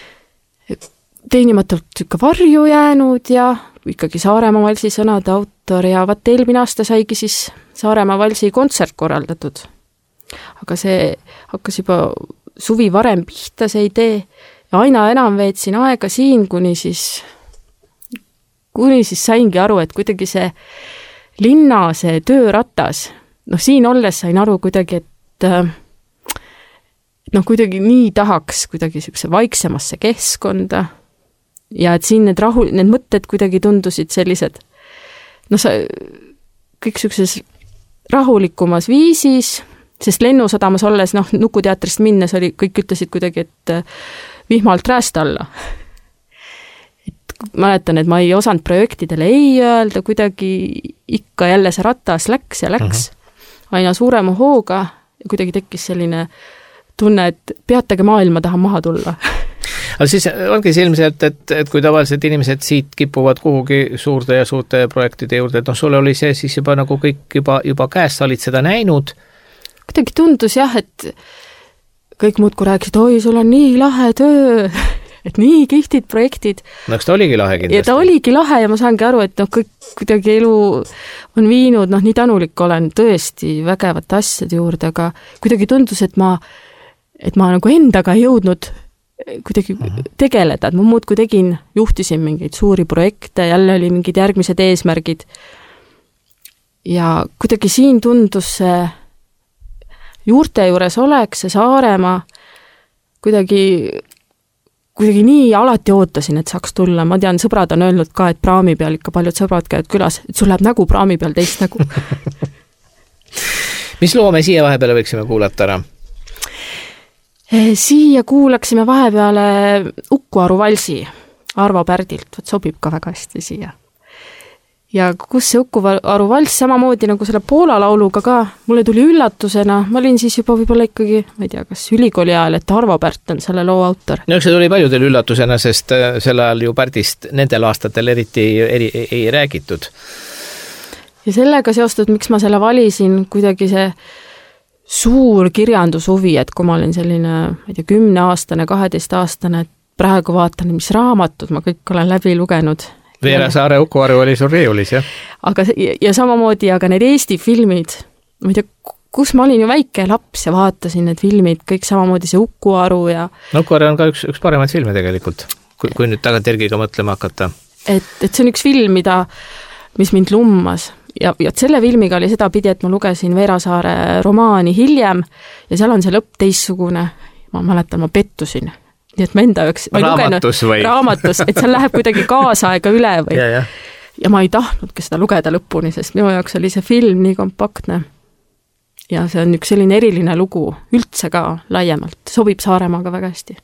teenimatult ikka varju jäänud ja ikkagi Saaremaa valsi sõnade autor ja vaat eelmine aasta saigi siis Saaremaa valsi kontsert korraldatud. Aga see hakkas juba suvi varem pihta see idee ja aina enam veetsin aega siin, kuni siis, kuni siis saingi aru, et kuidagi see linna, see tööratas, noh siin olles sain aru kuidagi, et noh kuidagi nii tahaks kuidagi siukse vaiksemasse keskkonda ja et siin need rahu, need mõtted kuidagi tundusid sellised no sa kõik sellises rahulikumas viisis, sest lennusadamas olles, noh, Nukuteatrist minnes oli, kõik ütlesid kuidagi, et vihmalt rääst alla. Et mäletan, et ma ei osanud projektidele ei öelda, kuidagi ikka jälle see ratas läks ja läks uh-huh. aina suurema hooga ja kuidagi tekkis selline tunne, et peatage maailma taha maha tulla. Aga siis ongi see ilmselt, et, et kui tavaliselt inimesed siit kipuvad kuhugi suurte ja suurte projektide juurde, et noh, sulle oli see siis juba nagu kõik juba, juba käes, sa olid seda näinud? Kuidagi tundus jah, et kõik muudkui rääkisid, oi, sul on nii lahe töö, et nii kihvtid projektid. No eks ta oligi lahe kindlasti. Ja ta oligi lahe ja ma saangi aru, et noh, kõik kuidagi elu on viinud, noh, nii tänulik olen tõesti vägevate asjade juurde, aga kuidagi tundus, et ma, et ma nagu endaga ei jõudnud kuidagi tegeleda, et ma muudkui tegin, juhtisin mingeid suuri projekte, jälle oli mingid järgmised eesmärgid. Ja kuidagi siin tundus see juurte juures oleks, see Saaremaa, kuidagi, kuidagi nii alati ootasin, et saaks tulla. Ma tean, sõbrad on öelnud ka, et praami peal ikka paljud sõbrad käivad külas, et sul läheb nägu praami peal teist nägu. Mis loo me siia vahepeale võiksime kuulata ära? Siia kuulaksime vahepeale Uku Aru valsi Arvo Pärdilt, võt sobib ka väga hästi siia. Ja kus see Uku Aru vals samamoodi nagu selle Poola lauluga ka, mulle tuli üllatusena, ma olin siis juba võib-olla ikkagi, ma ei tea, kas ülikooli ajal, et Arvo Pärt on selle loo autor. No see tuli paljudel üllatusena, sest selle ajal ju Pärdist nendel aastatel eriti eri, ei, ei räägitud. Ja sellega seostud, miks ma selle valisin, kuidagi see suur kirjandushuvi, et kui ma olin selline, ma ei tea, kümneaastane, kaheteistaastane, et praegu vaatan, mis raamatud ma kõik olen läbi lugenud. Veera Saare Uku Aru oli sul riiulis, jah? Aga, ja samamoodi, aga need Eesti filmid, ma ei tea, kus ma olin ju väike laps ja vaatasin need filmid, kõik samamoodi see Uku Aru ja... No Uku Aru on ka üks, üks paremaid filme tegelikult, kui, kui nüüd tagantjärgiga mõtlema hakata. Et, et see on üks film, mida, mis mind lummas. Ja, ja selle filmiga oli seda pidi, et ma lugesin Veera Saare romaani hiljem ja seal on see lõpp teissugune. Ma mäletan, ma pettusin. Nii et ma enda jaoks... Raamatus või? Raamatus, et seal läheb kuidagi kaasaega üle või... Ja, ja. ja ma ei tahtnudki seda lugeda lõpuni, sest minu jaoks oli see film nii kompaktne. Ja see on üks selline eriline lugu üldse ka laiemalt. Sobib Saaremaaga väga hästi.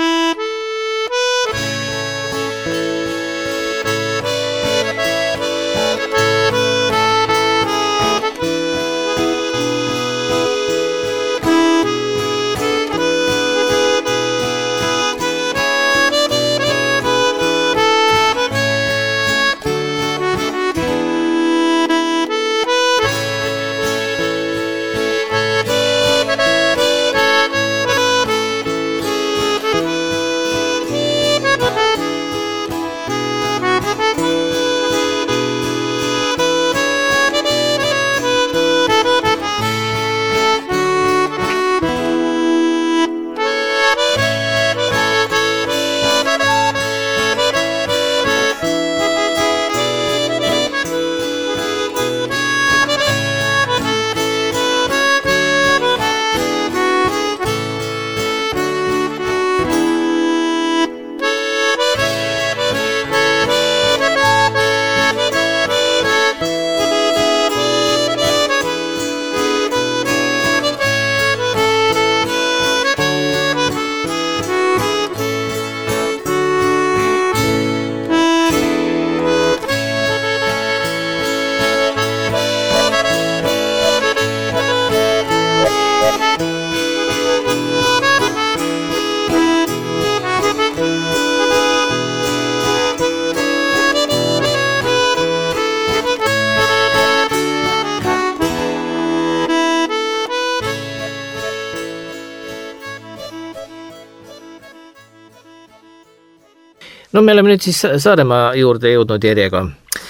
No me oleme nüüd siis Saaremaa juurde jõudnud järjega.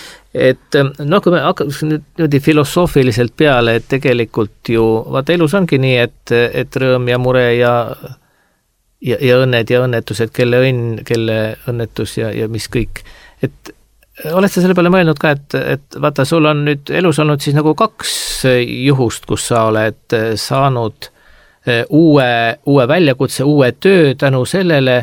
Et no kui me hakkame nüüd, nüüd filosoofiliselt peale, et tegelikult ju, vaata elus ongi nii, et, et rõõm ja mure ja, ja, ja õnned ja õnnetused, kelle õnn, kelle õnnetus ja, ja mis kõik. Et oled sa selle peale mõelnud ka, et, et vaata, sul on nüüd elus olnud siis nagu kaks juhust, kus sa oled saanud uue, uue väljakutse, uue töö tänu sellele,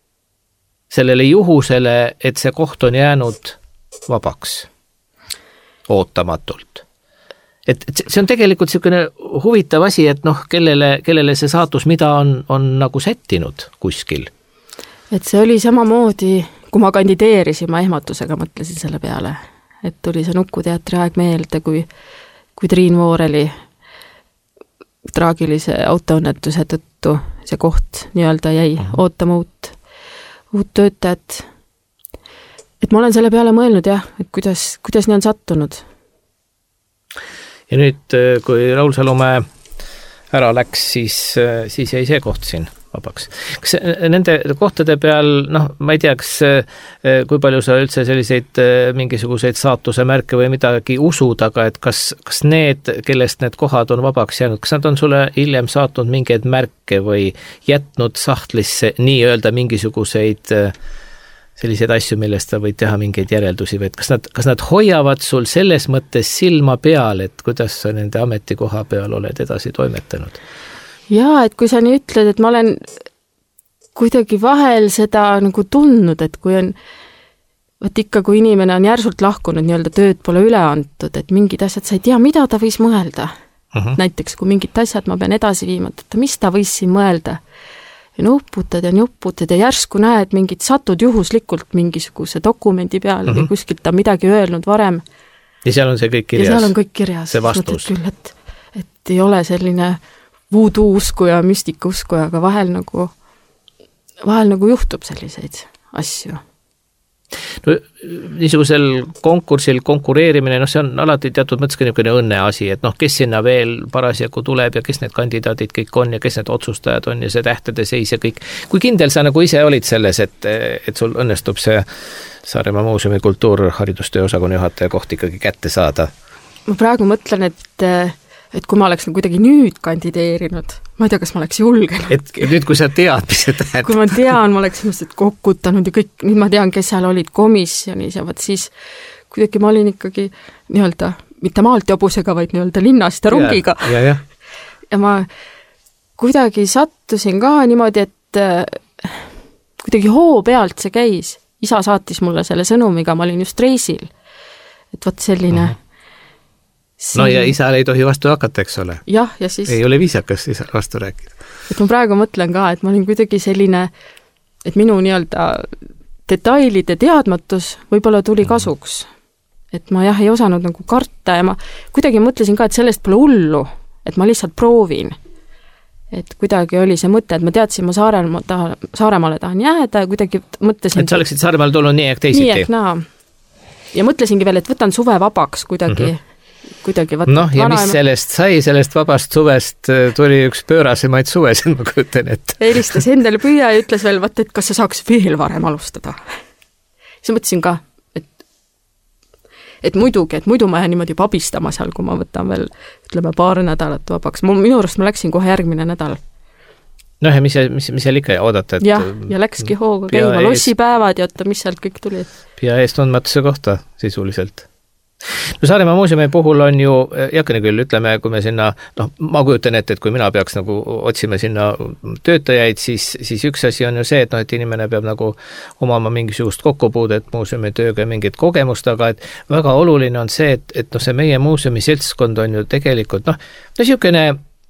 sellele juhusele, et see koht on jäänud vabaks. ootamatult. Et see on tegelikult selline huvitav asi, et noh, kellele, kellele see saatus mida on, on nagu sättinud kuskil. Et see oli samamoodi, kui ma kandideerisin, ma ehmatusega mõtlesin selle peale, et tuli see Nukuteatri aeg meelde, kui, kui Triin Vooreli traagilise autoõnnetuse tõttu see koht nii-öelda jäi uh-huh. ootama uut, uut töötajat. Et ma olen selle peale mõelnud jah, et kuidas, kuidas nii on sattunud. Ja nüüd, kui Raul Salumäe ära läks, siis, siis jäi see koht siin vabaks. Kas nende kohtade peal, noh, ma ei tea, kas, kui palju sa üldse selliseid mingisuguseid saatuse märke või midagi usud, aga et kas, kas need, kellest need kohad on vabaks jäänud, kas nad on sulle hiljem saatnud mingeid märke või jätnud sahtlisse nii-öelda mingisuguseid selliseid asju, millest sa võid teha mingeid järeldusi või et kas nad, kas nad hoiavad sul selles mõttes silma peal, et kuidas sa nende ametikoha peal oled edasi toimetanud? Jaa, et kui sa nii ütled, et ma olen kuidagi vahel seda nagu tundnud, et kui on, võt ikka kui inimene on järsult lahkunud, nii-öelda tööd pole üle antud, et mingid asjad sa ei tea, mida ta võis mõelda. Uh-huh. Näiteks, kui mingid asjad ma pean edasi viima, et mis ta võis siin mõelda. Ja nuputad ja nuputad ja järsku näed mingid satud juhuslikult mingisuguse dokumendi peale uh-huh. või kuskilt ta midagi öelnud varem. Ja seal on see kõik kirjas? Ja seal on kõik kirjas. See vastus? Küll, et, et ei ole selline voodoo uskuja, müstika uskuja, aga vahel nagu, vahel nagu juhtub selliseid asju. No, niisugusel konkursil konkureerimine, noh see on alati teatud mõttes ka niisugune õnne asi, et noh, kes sinna veel parasjagu tuleb ja kes need kandidaadid kõik on ja kes need otsustajad on ja see tähtede seis ja kõik. Kui kindel sa nagu ise olid selles, et, et sul õnnestub see Saaremaa Muuseumi kultuurharidustöö osakonna juhataja koht ikkagi kätte saada? Ma praegu mõtlen, et et kui ma oleks nagu kuidagi nüüd kandideerinud, ma ei tea, kas ma oleks julgenud. Et nüüd, kui sa tead, mis see tähendab. Kui ma tean, ma oleks inimesed kokkutanud ja kõik, nüüd ma tean, kes seal olid komisjonis ja võt siis kuidagi ma olin ikkagi nii-öelda, mitte maalt jobusega, vaid nii-öelda linnast ja rongiga. Ja, ja, ja. ja ma kuidagi sattusin ka niimoodi, et kuidagi hoo pealt see käis. Isa saatis mulle selle sõnumiga, ma olin just reisil. Et võt selline... Uh-huh. Siin... No ja isal ei tohi vastu hakata, eks ole? Jah, ja siis... Ei ole viisakas isal vastu rääkida. Et ma praegu mõtlen ka, et ma olin kuidagi selline, et minu nii-öelda detailide teadmatus võib-olla tuli kasuks. Et ma jah, ei osanud nagu karta ja ma kuidagi mõtlesin ka, et sellest pole hullu, et ma lihtsalt proovin. Et kuidagi oli see mõte, et ma teadsin, ma Saarema tahan, Saaremaale tahan jääda ja kuidagi mõtlesin... Et sa oleksid Saaremaale tulnud nii ehk teisiti? Nii ehk naa. Ja mõtlesingi veel, et võtan suve vabaks kuidagi... Mm-hmm. Kuidagi, võt, noh, ja mis sellest sai, sellest vabast suvest tuli üks pöörasemaid suvesid, ma kujutan ette. Helistas endale püüa ja ütles veel, vaata, et kas sa saaks veel varem alustada. Siis mõtlesin ka, et, et muidugi, et muidu ma jään niimoodi pabistama seal, kui ma võtan veel, ütleme, paar nädalat vabaks. Minu arust ma läksin kohe järgmine nädal. Noh, ja mis, mis, mis seal ikka oodata? Et jah, ja läkski hooga käima lossipäevad ja oota, mis sealt kõik tuli. Pea eest tundmatuse kohta sisuliselt. No Saaremaa Muuseumi puhul on ju, jakene küll, ütleme, kui me sinna, noh, ma kujutan ette, et kui mina peaks nagu otsima sinna töötajaid, siis, siis üks asi on ju see, et noh, et inimene peab nagu omama mingisugust kokkupuudet muuseumi tööga ja mingit kogemust, aga et väga oluline on see, et, et noh, see meie muuseumi seltskond on ju tegelikult, noh, no niisugune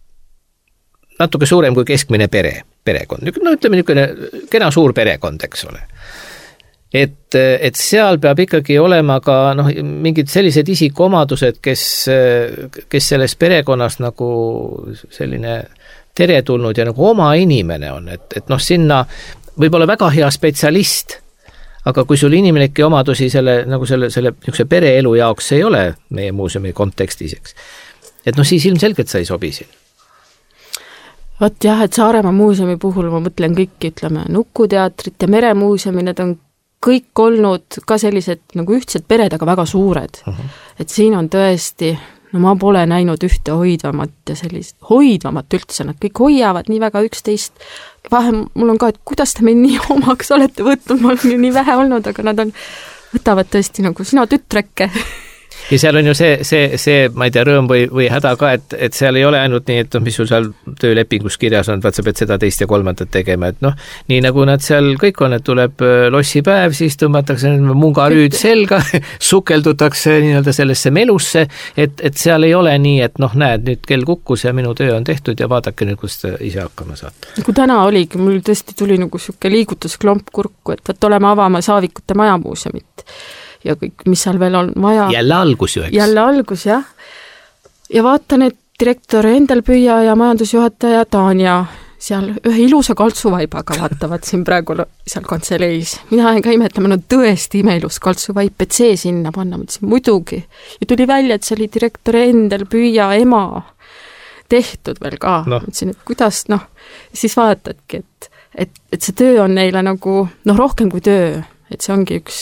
natuke suurem kui keskmine pere, perekond. No ütleme niisugune kena suur perekond, eks ole. Et, et seal peab ikkagi olema ka noh, mingid sellised isikuomadused, kes, kes selles perekonnas nagu selline teretulnud ja nagu oma inimene on, et, et noh, sinna võib olla väga hea spetsialist, aga kui sul inimelike omadusi selle, nagu selle, selle niisuguse pereelu jaoks ei ole meie muuseumi kontekstis, eks. Et noh, siis ilmselgelt sa ei sobi siin. Vot jah, et Saaremaa muuseumi puhul ma mõtlen kõiki, ütleme, Nukuteatrit ja Meremuuseumi, need on kõik olnud ka sellised nagu ühtsed pered, aga väga suured. Uh-huh. Et siin on tõesti, no ma pole näinud ühte hoidvamat ja sellist, hoidvamat üldse, nad kõik hoiavad nii väga üksteist. Vahe mul on ka, et kuidas te meid nii omaks olete võtnud, ma olen ju nii vähe olnud, aga nad on, võtavad tõesti nagu sina tütreke. ja seal on ju see, see, see, ma ei tea, rõõm või, või häda ka, et, et seal ei ole ainult nii, et noh, mis sul seal töölepingus kirjas on, vaat sa pead seda teist ja kolmandat tegema, et noh, nii nagu nad seal kõik on, et tuleb lossipäev, siis tõmmatakse mungarüüd selga, sukeldutakse nii-öelda sellesse melusse, et, et seal ei ole nii, et noh, näed, nüüd kell kukkus ja minu töö on tehtud ja vaadake nüüd, kus te ise hakkama saate. Kui täna oligi, mul tõesti tuli nagu siuke liigutusklomp kurku, et võt oleme avama Saavikute majamuuseumit ja kõik, mis seal veel on vaja. Jälle algus ju, eks? Jälle algus, jah. Ja vaatan, et direktor Endel Püüa ja majandusjuhataja Tanja seal ühe ilusa kaltsuvaibaga vaatavad siin praegu seal kantseleis. Mina ei ka imetlema, no tõesti imeilus kaltsuvaip, et see sinna panna, mõtlesin muidugi. Ja tuli välja, et see oli direktor Endel Püüa ema tehtud veel ka. No. Mõtlesin, et kuidas, noh, siis vaatadki, et, et, et see töö on neile nagu, noh, rohkem kui töö, et see ongi üks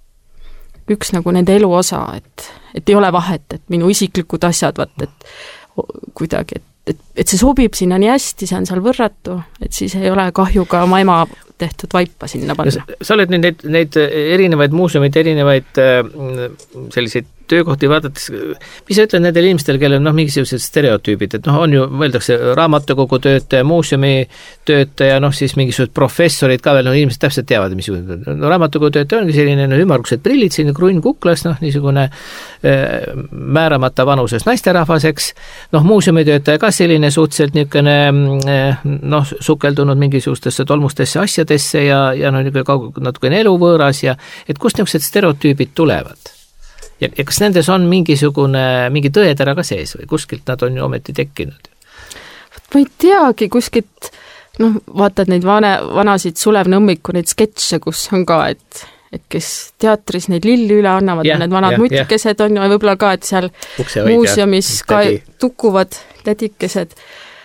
üks nagu nende elu osa, et, et ei ole vahet, et minu isiklikud asjad, vaat, et kuidagi, et, et, et see sobib sinna nii hästi, see on seal võrratu, et siis ei ole kahju ka oma ema tehtud vaipa sinna panna. Sa oled nüüd neid, neid erinevaid muuseumid, erinevaid selliseid töökohti vaadates, mis sa ütled nendele inimestele, kellel on noh, mingisugused stereotüübid, et noh, on ju, mõeldakse raamatukogu töötaja, muuseumi töötaja, noh siis mingisugused professorid ka veel, no inimesed täpselt teavad, mis no, raamatukogu töötaja ongi selline no, ümmargused prillid, selline krunn kuklas, noh niisugune äh, määramata vanuses naisterahvas, eks, noh muuseumi töötaja ka selline suhteliselt niisugune äh, noh, sukeldunud mingisugustesse tolmustesse asjadesse ja, ja no niisugune natukene eluvõõras ja et kust niisugused stereotüübid tulevad? Ja, ja kas nendes on mingisugune, mingi tõetera ka sees või kuskilt nad on ju ometi tekkinud? Ma ei teagi, kuskilt, noh, vaatad neid vane, vanasid Sulev Nõmmiku neid sketše, kus on ka, et, et kes teatris neid lilli üle annavad, ja, need vanad ja, mutikesed ja. On ju, võib-olla ka, et seal muuseumis ka tukuvad tädikesed.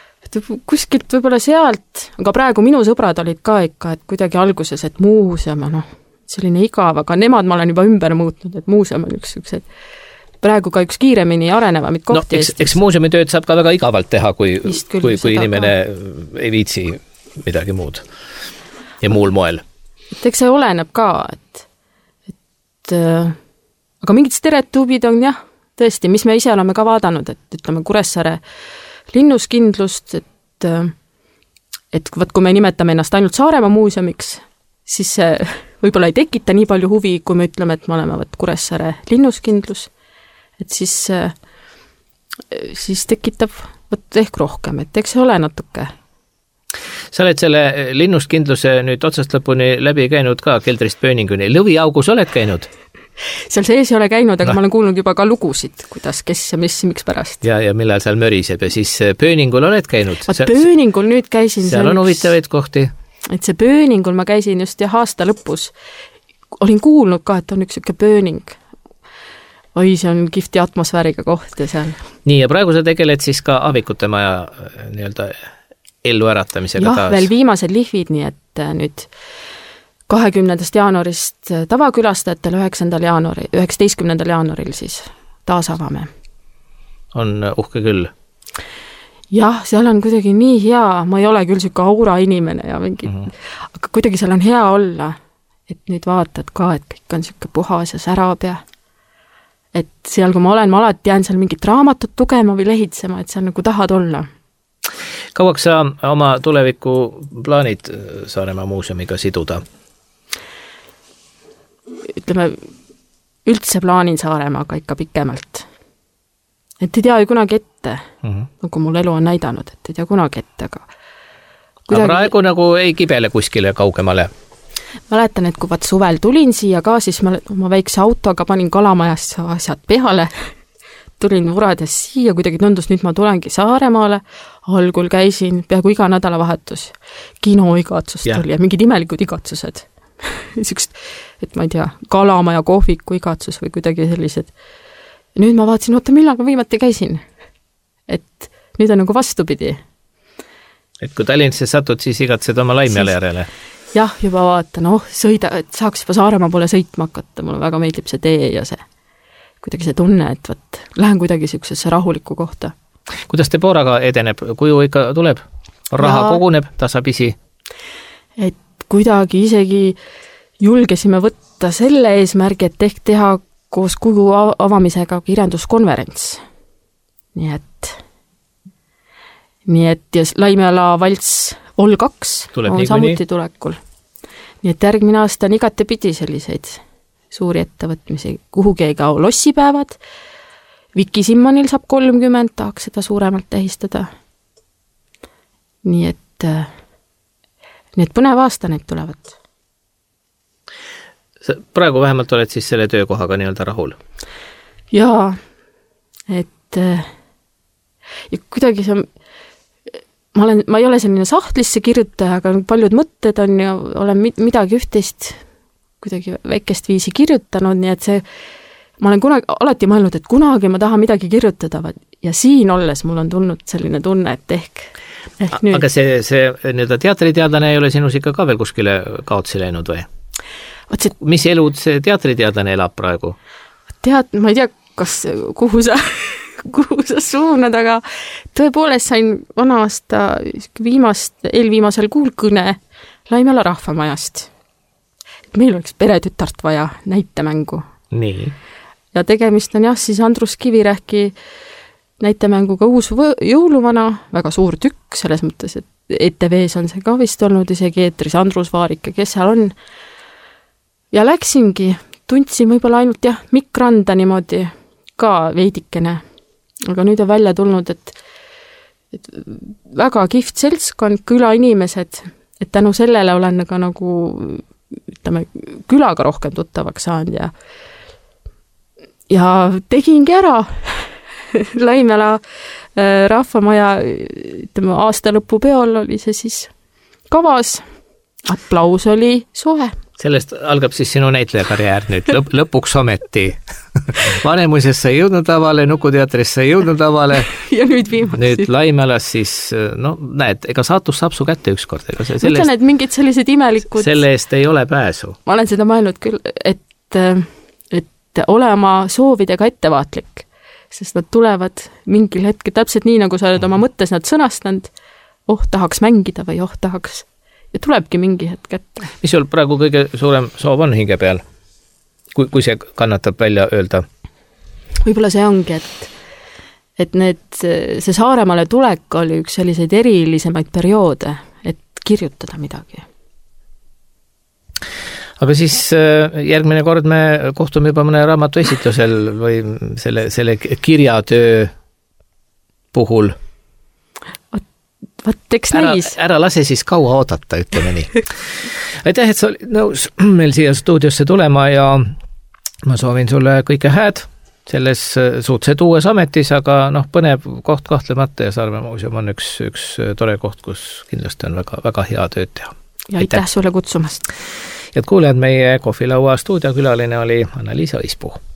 Kuskilt võib-olla sealt, aga praegu minu sõbrad olid ka ikka, et kuidagi alguses, et muuseum, noh, selline igav, aga nemad ma olen juba ümber muutnud, et muuseum on üks, üks et praegu ka üks kiiremini arenevamid kohti no, eks, eks muuseumitööd saab ka väga igavalt teha, kui, kui, kui inimene ka. Ei viitsi midagi muud ja muul moel. Et eks see oleneb ka, et, et äh, aga mingid stereotüübid on jah, tõesti, mis me ise oleme ka vaadanud, et ütleme Kuressaare linnuskindlust, et, et võt, kui me nimetame ennast ainult Saaremaa muuseumiks, siis see võib-olla ei tekita nii palju huvi, kui me ütleme, et me oleme võt Kuressaare linnuskindlus, et siis, siis tekitab võt ehk rohkem, et eks see ole natuke. Sa oled selle linnuskindluse nüüd otsast lõpuni läbi käinud ka keldrist pööninguni. Lõviaugus oled käinud? Seal sees ei ole käinud, aga no. Ma olen kuulnud juba ka lugusid, kuidas, kes ja mis, miks pärast. Ja, ja millal seal möriseb ja siis pööningul oled käinud? Vaat pööningul nüüd käisin. Seal on huvitavaid kohti. Et see pööningul ma käisin just jah aasta lõpus. Olin kuulnud ka, et on üks siuke pööning. Oi, see on kihvti atmosfääriga koht ja seal. Nii, ja praegu sa tegeled siis ka Aavikute maja nii-öelda ellu äratamisega jah, taas. Jah, veel viimased lihvid, nii et nüüd kahekümnendast jaanuarist tavakülastajatel üheksandal jaanuari, üheksateistkümnendal jaanuaril siis taas avame. On uhke küll. Jah, seal on kuidagi nii hea, ma ei ole küll siuke aura inimene ja mingi, mm-hmm. aga kuidagi seal on hea olla, et nüüd vaatad ka, et kõik on siuke puhas ja särab ja et seal, kui ma olen, ma alati jään seal mingit raamatut tugema või lehitsema, et seal nagu tahad olla. Kauaks sa oma tuleviku plaanid Saaremaa muuseumiga siduda? Ütleme, üldse plaanin Saaremaaga ikka pikemalt. Et ei tea ju kunagi ette, mm-hmm. nagu mul elu on näidanud, et ei tea kunagi ette, aga kuidagi... aga praegu nagu ei kibele kuskile kaugemale? Mäletan, et kui vaat suvel tulin siia ka, siis ma oma väikse autoga panin Kalamajast asjad peale, tulin vurades siia, kuidagi tundus, nüüd ma tulengi Saaremaale, algul käisin peaaegu iga nädalavahetus, kinoigatsust yeah. oli ja mingid imelikud igatsused. Sükst, et ma ei tea, Kalamaja kohviku igatsus või kuidagi sellised. Ja nüüd ma vaatasin, oota, millal ma viimati käisin. Et nüüd on nagu vastupidi. Et kui Tallinnasse satud, siis igatsed oma laimjale järele. Jah, juba vaatan, oh, sõida, et saaks juba Saaremaa poole sõitma hakata, mulle väga meeldib see tee ja see, kuidagi see tunne, et võt, lähen kuidagi siuksesse rahulikku kohta. Kuidas Deboraga edeneb? Kuju ikka tuleb? Raha ja, koguneb tasapisi? Et kuidagi isegi julgesime võtta selle eesmärgi, et ehk teha koos kuju avamisega kirjanduskonverents. Nii et, nii et ja Laimeala valts Vol kaks tuleb on samuti tulekul. Nii et järgmine aasta on igatepidi selliseid suuri ettevõtmisi. Kuhugi ei kao lossipäevad. Viki Simmonil saab kolmkümmend, tahaks seda suuremalt tähistada. Nii et, nii et põnev aasta neid tulevad. Sa praegu vähemalt oled siis selle töökohaga nii-öelda rahul? Jaa, et ja kuidagi see, ma, olen, ma ei ole selline sahtlisse kirjutaja, aga paljud mõtted on ja olen midagi üht-teist kuidagi väikest viisi kirjutanud, nii et see, ma olen kunagi, alati mõelnud, et kunagi ma tahan midagi kirjutada ja siin olles mul on tulnud selline tunne, et ehk, ehk nüüd. Aga see, see nii-öelda teatriteadlane ei ole sinus ikka ka veel kuskile kaotsi läinud või? See, mis elud see teatriteadlane elab praegu? Tead, ma ei tea, kas, kuhu sa, kuhu sa suunad, aga tõepoolest sain vana aasta viimast, eelviimasel kuul kõne Laimeala rahvamajast. Meil oleks peretütart vaja näitemängu. Nii. Ja tegemist on jah, siis Andrus Kivirähki näitemänguga Uus jõuluvana, väga suur tükk, selles mõttes, et E T V-s on see ka vist olnud, isegi eetris Andrus Vaarik ja kes seal on. Ja läksingi, tundsin võib-olla ainult jah, Mikk Randa niimoodi ka veidikene, aga nüüd on välja tulnud, et, et väga kihvt seltskond, külainimesed, et tänu sellele olen ka nagu, ütleme, külaga rohkem tuttavaks saanud ja, ja tegingi ära Laimeala rahvamaja, ütleme, aastalõpu peol oli see siis kavas, aplaus oli soe. Sellest algab siis sinu näitlejakarjäär nüüd lõp, lõpuks ometi. Vanemuises sai jõudnud lavale, Nukuteatris sai jõudnud lavale. Ja nüüd viimaks. Nüüd Laimealas siis, no näed, ega saatus saab su kätte ükskord. Ega see, sellest, mõtlen, et mingid sellised imelikud. Selle eest ei ole pääsu. Ma olen seda mõelnud küll, et, et ole oma soovidega ettevaatlik, sest nad tulevad mingil hetkel täpselt nii, nagu sa oled oma mõttes nad sõnastanud, oh, tahaks mängida või oh, tahaks ja tulebki mingi hetk ette. Mis sul praegu kõige suurem soov on hinge peal? Kui, kui see kannatab välja öelda? Võib-olla see ongi, et, et need, see Saaremaale tulek oli üks selliseid erilisemaid perioode, et kirjutada midagi. Aga siis järgmine kord me kohtume juba mõne raamatu esitlusel või selle, selle kirjatöö puhul. Vaat eks näis. Ära, ära lase siis kaua oodata, ütleme nii. Aitäh, et sa olid nõus meil siia stuudiosse tulema ja ma soovin sulle kõike hääd selles suhteliselt uues ametis, aga noh, põnev koht kahtlemata ja Saaremaal muuseum on üks, üks tore koht, kus kindlasti on väga, väga hea tööd teha. Ja aitäh, aitäh sulle kutsumast. Ja kuulejad, meie kohvilaua stuudiokülaline oli Anna-Liisa Õispuu.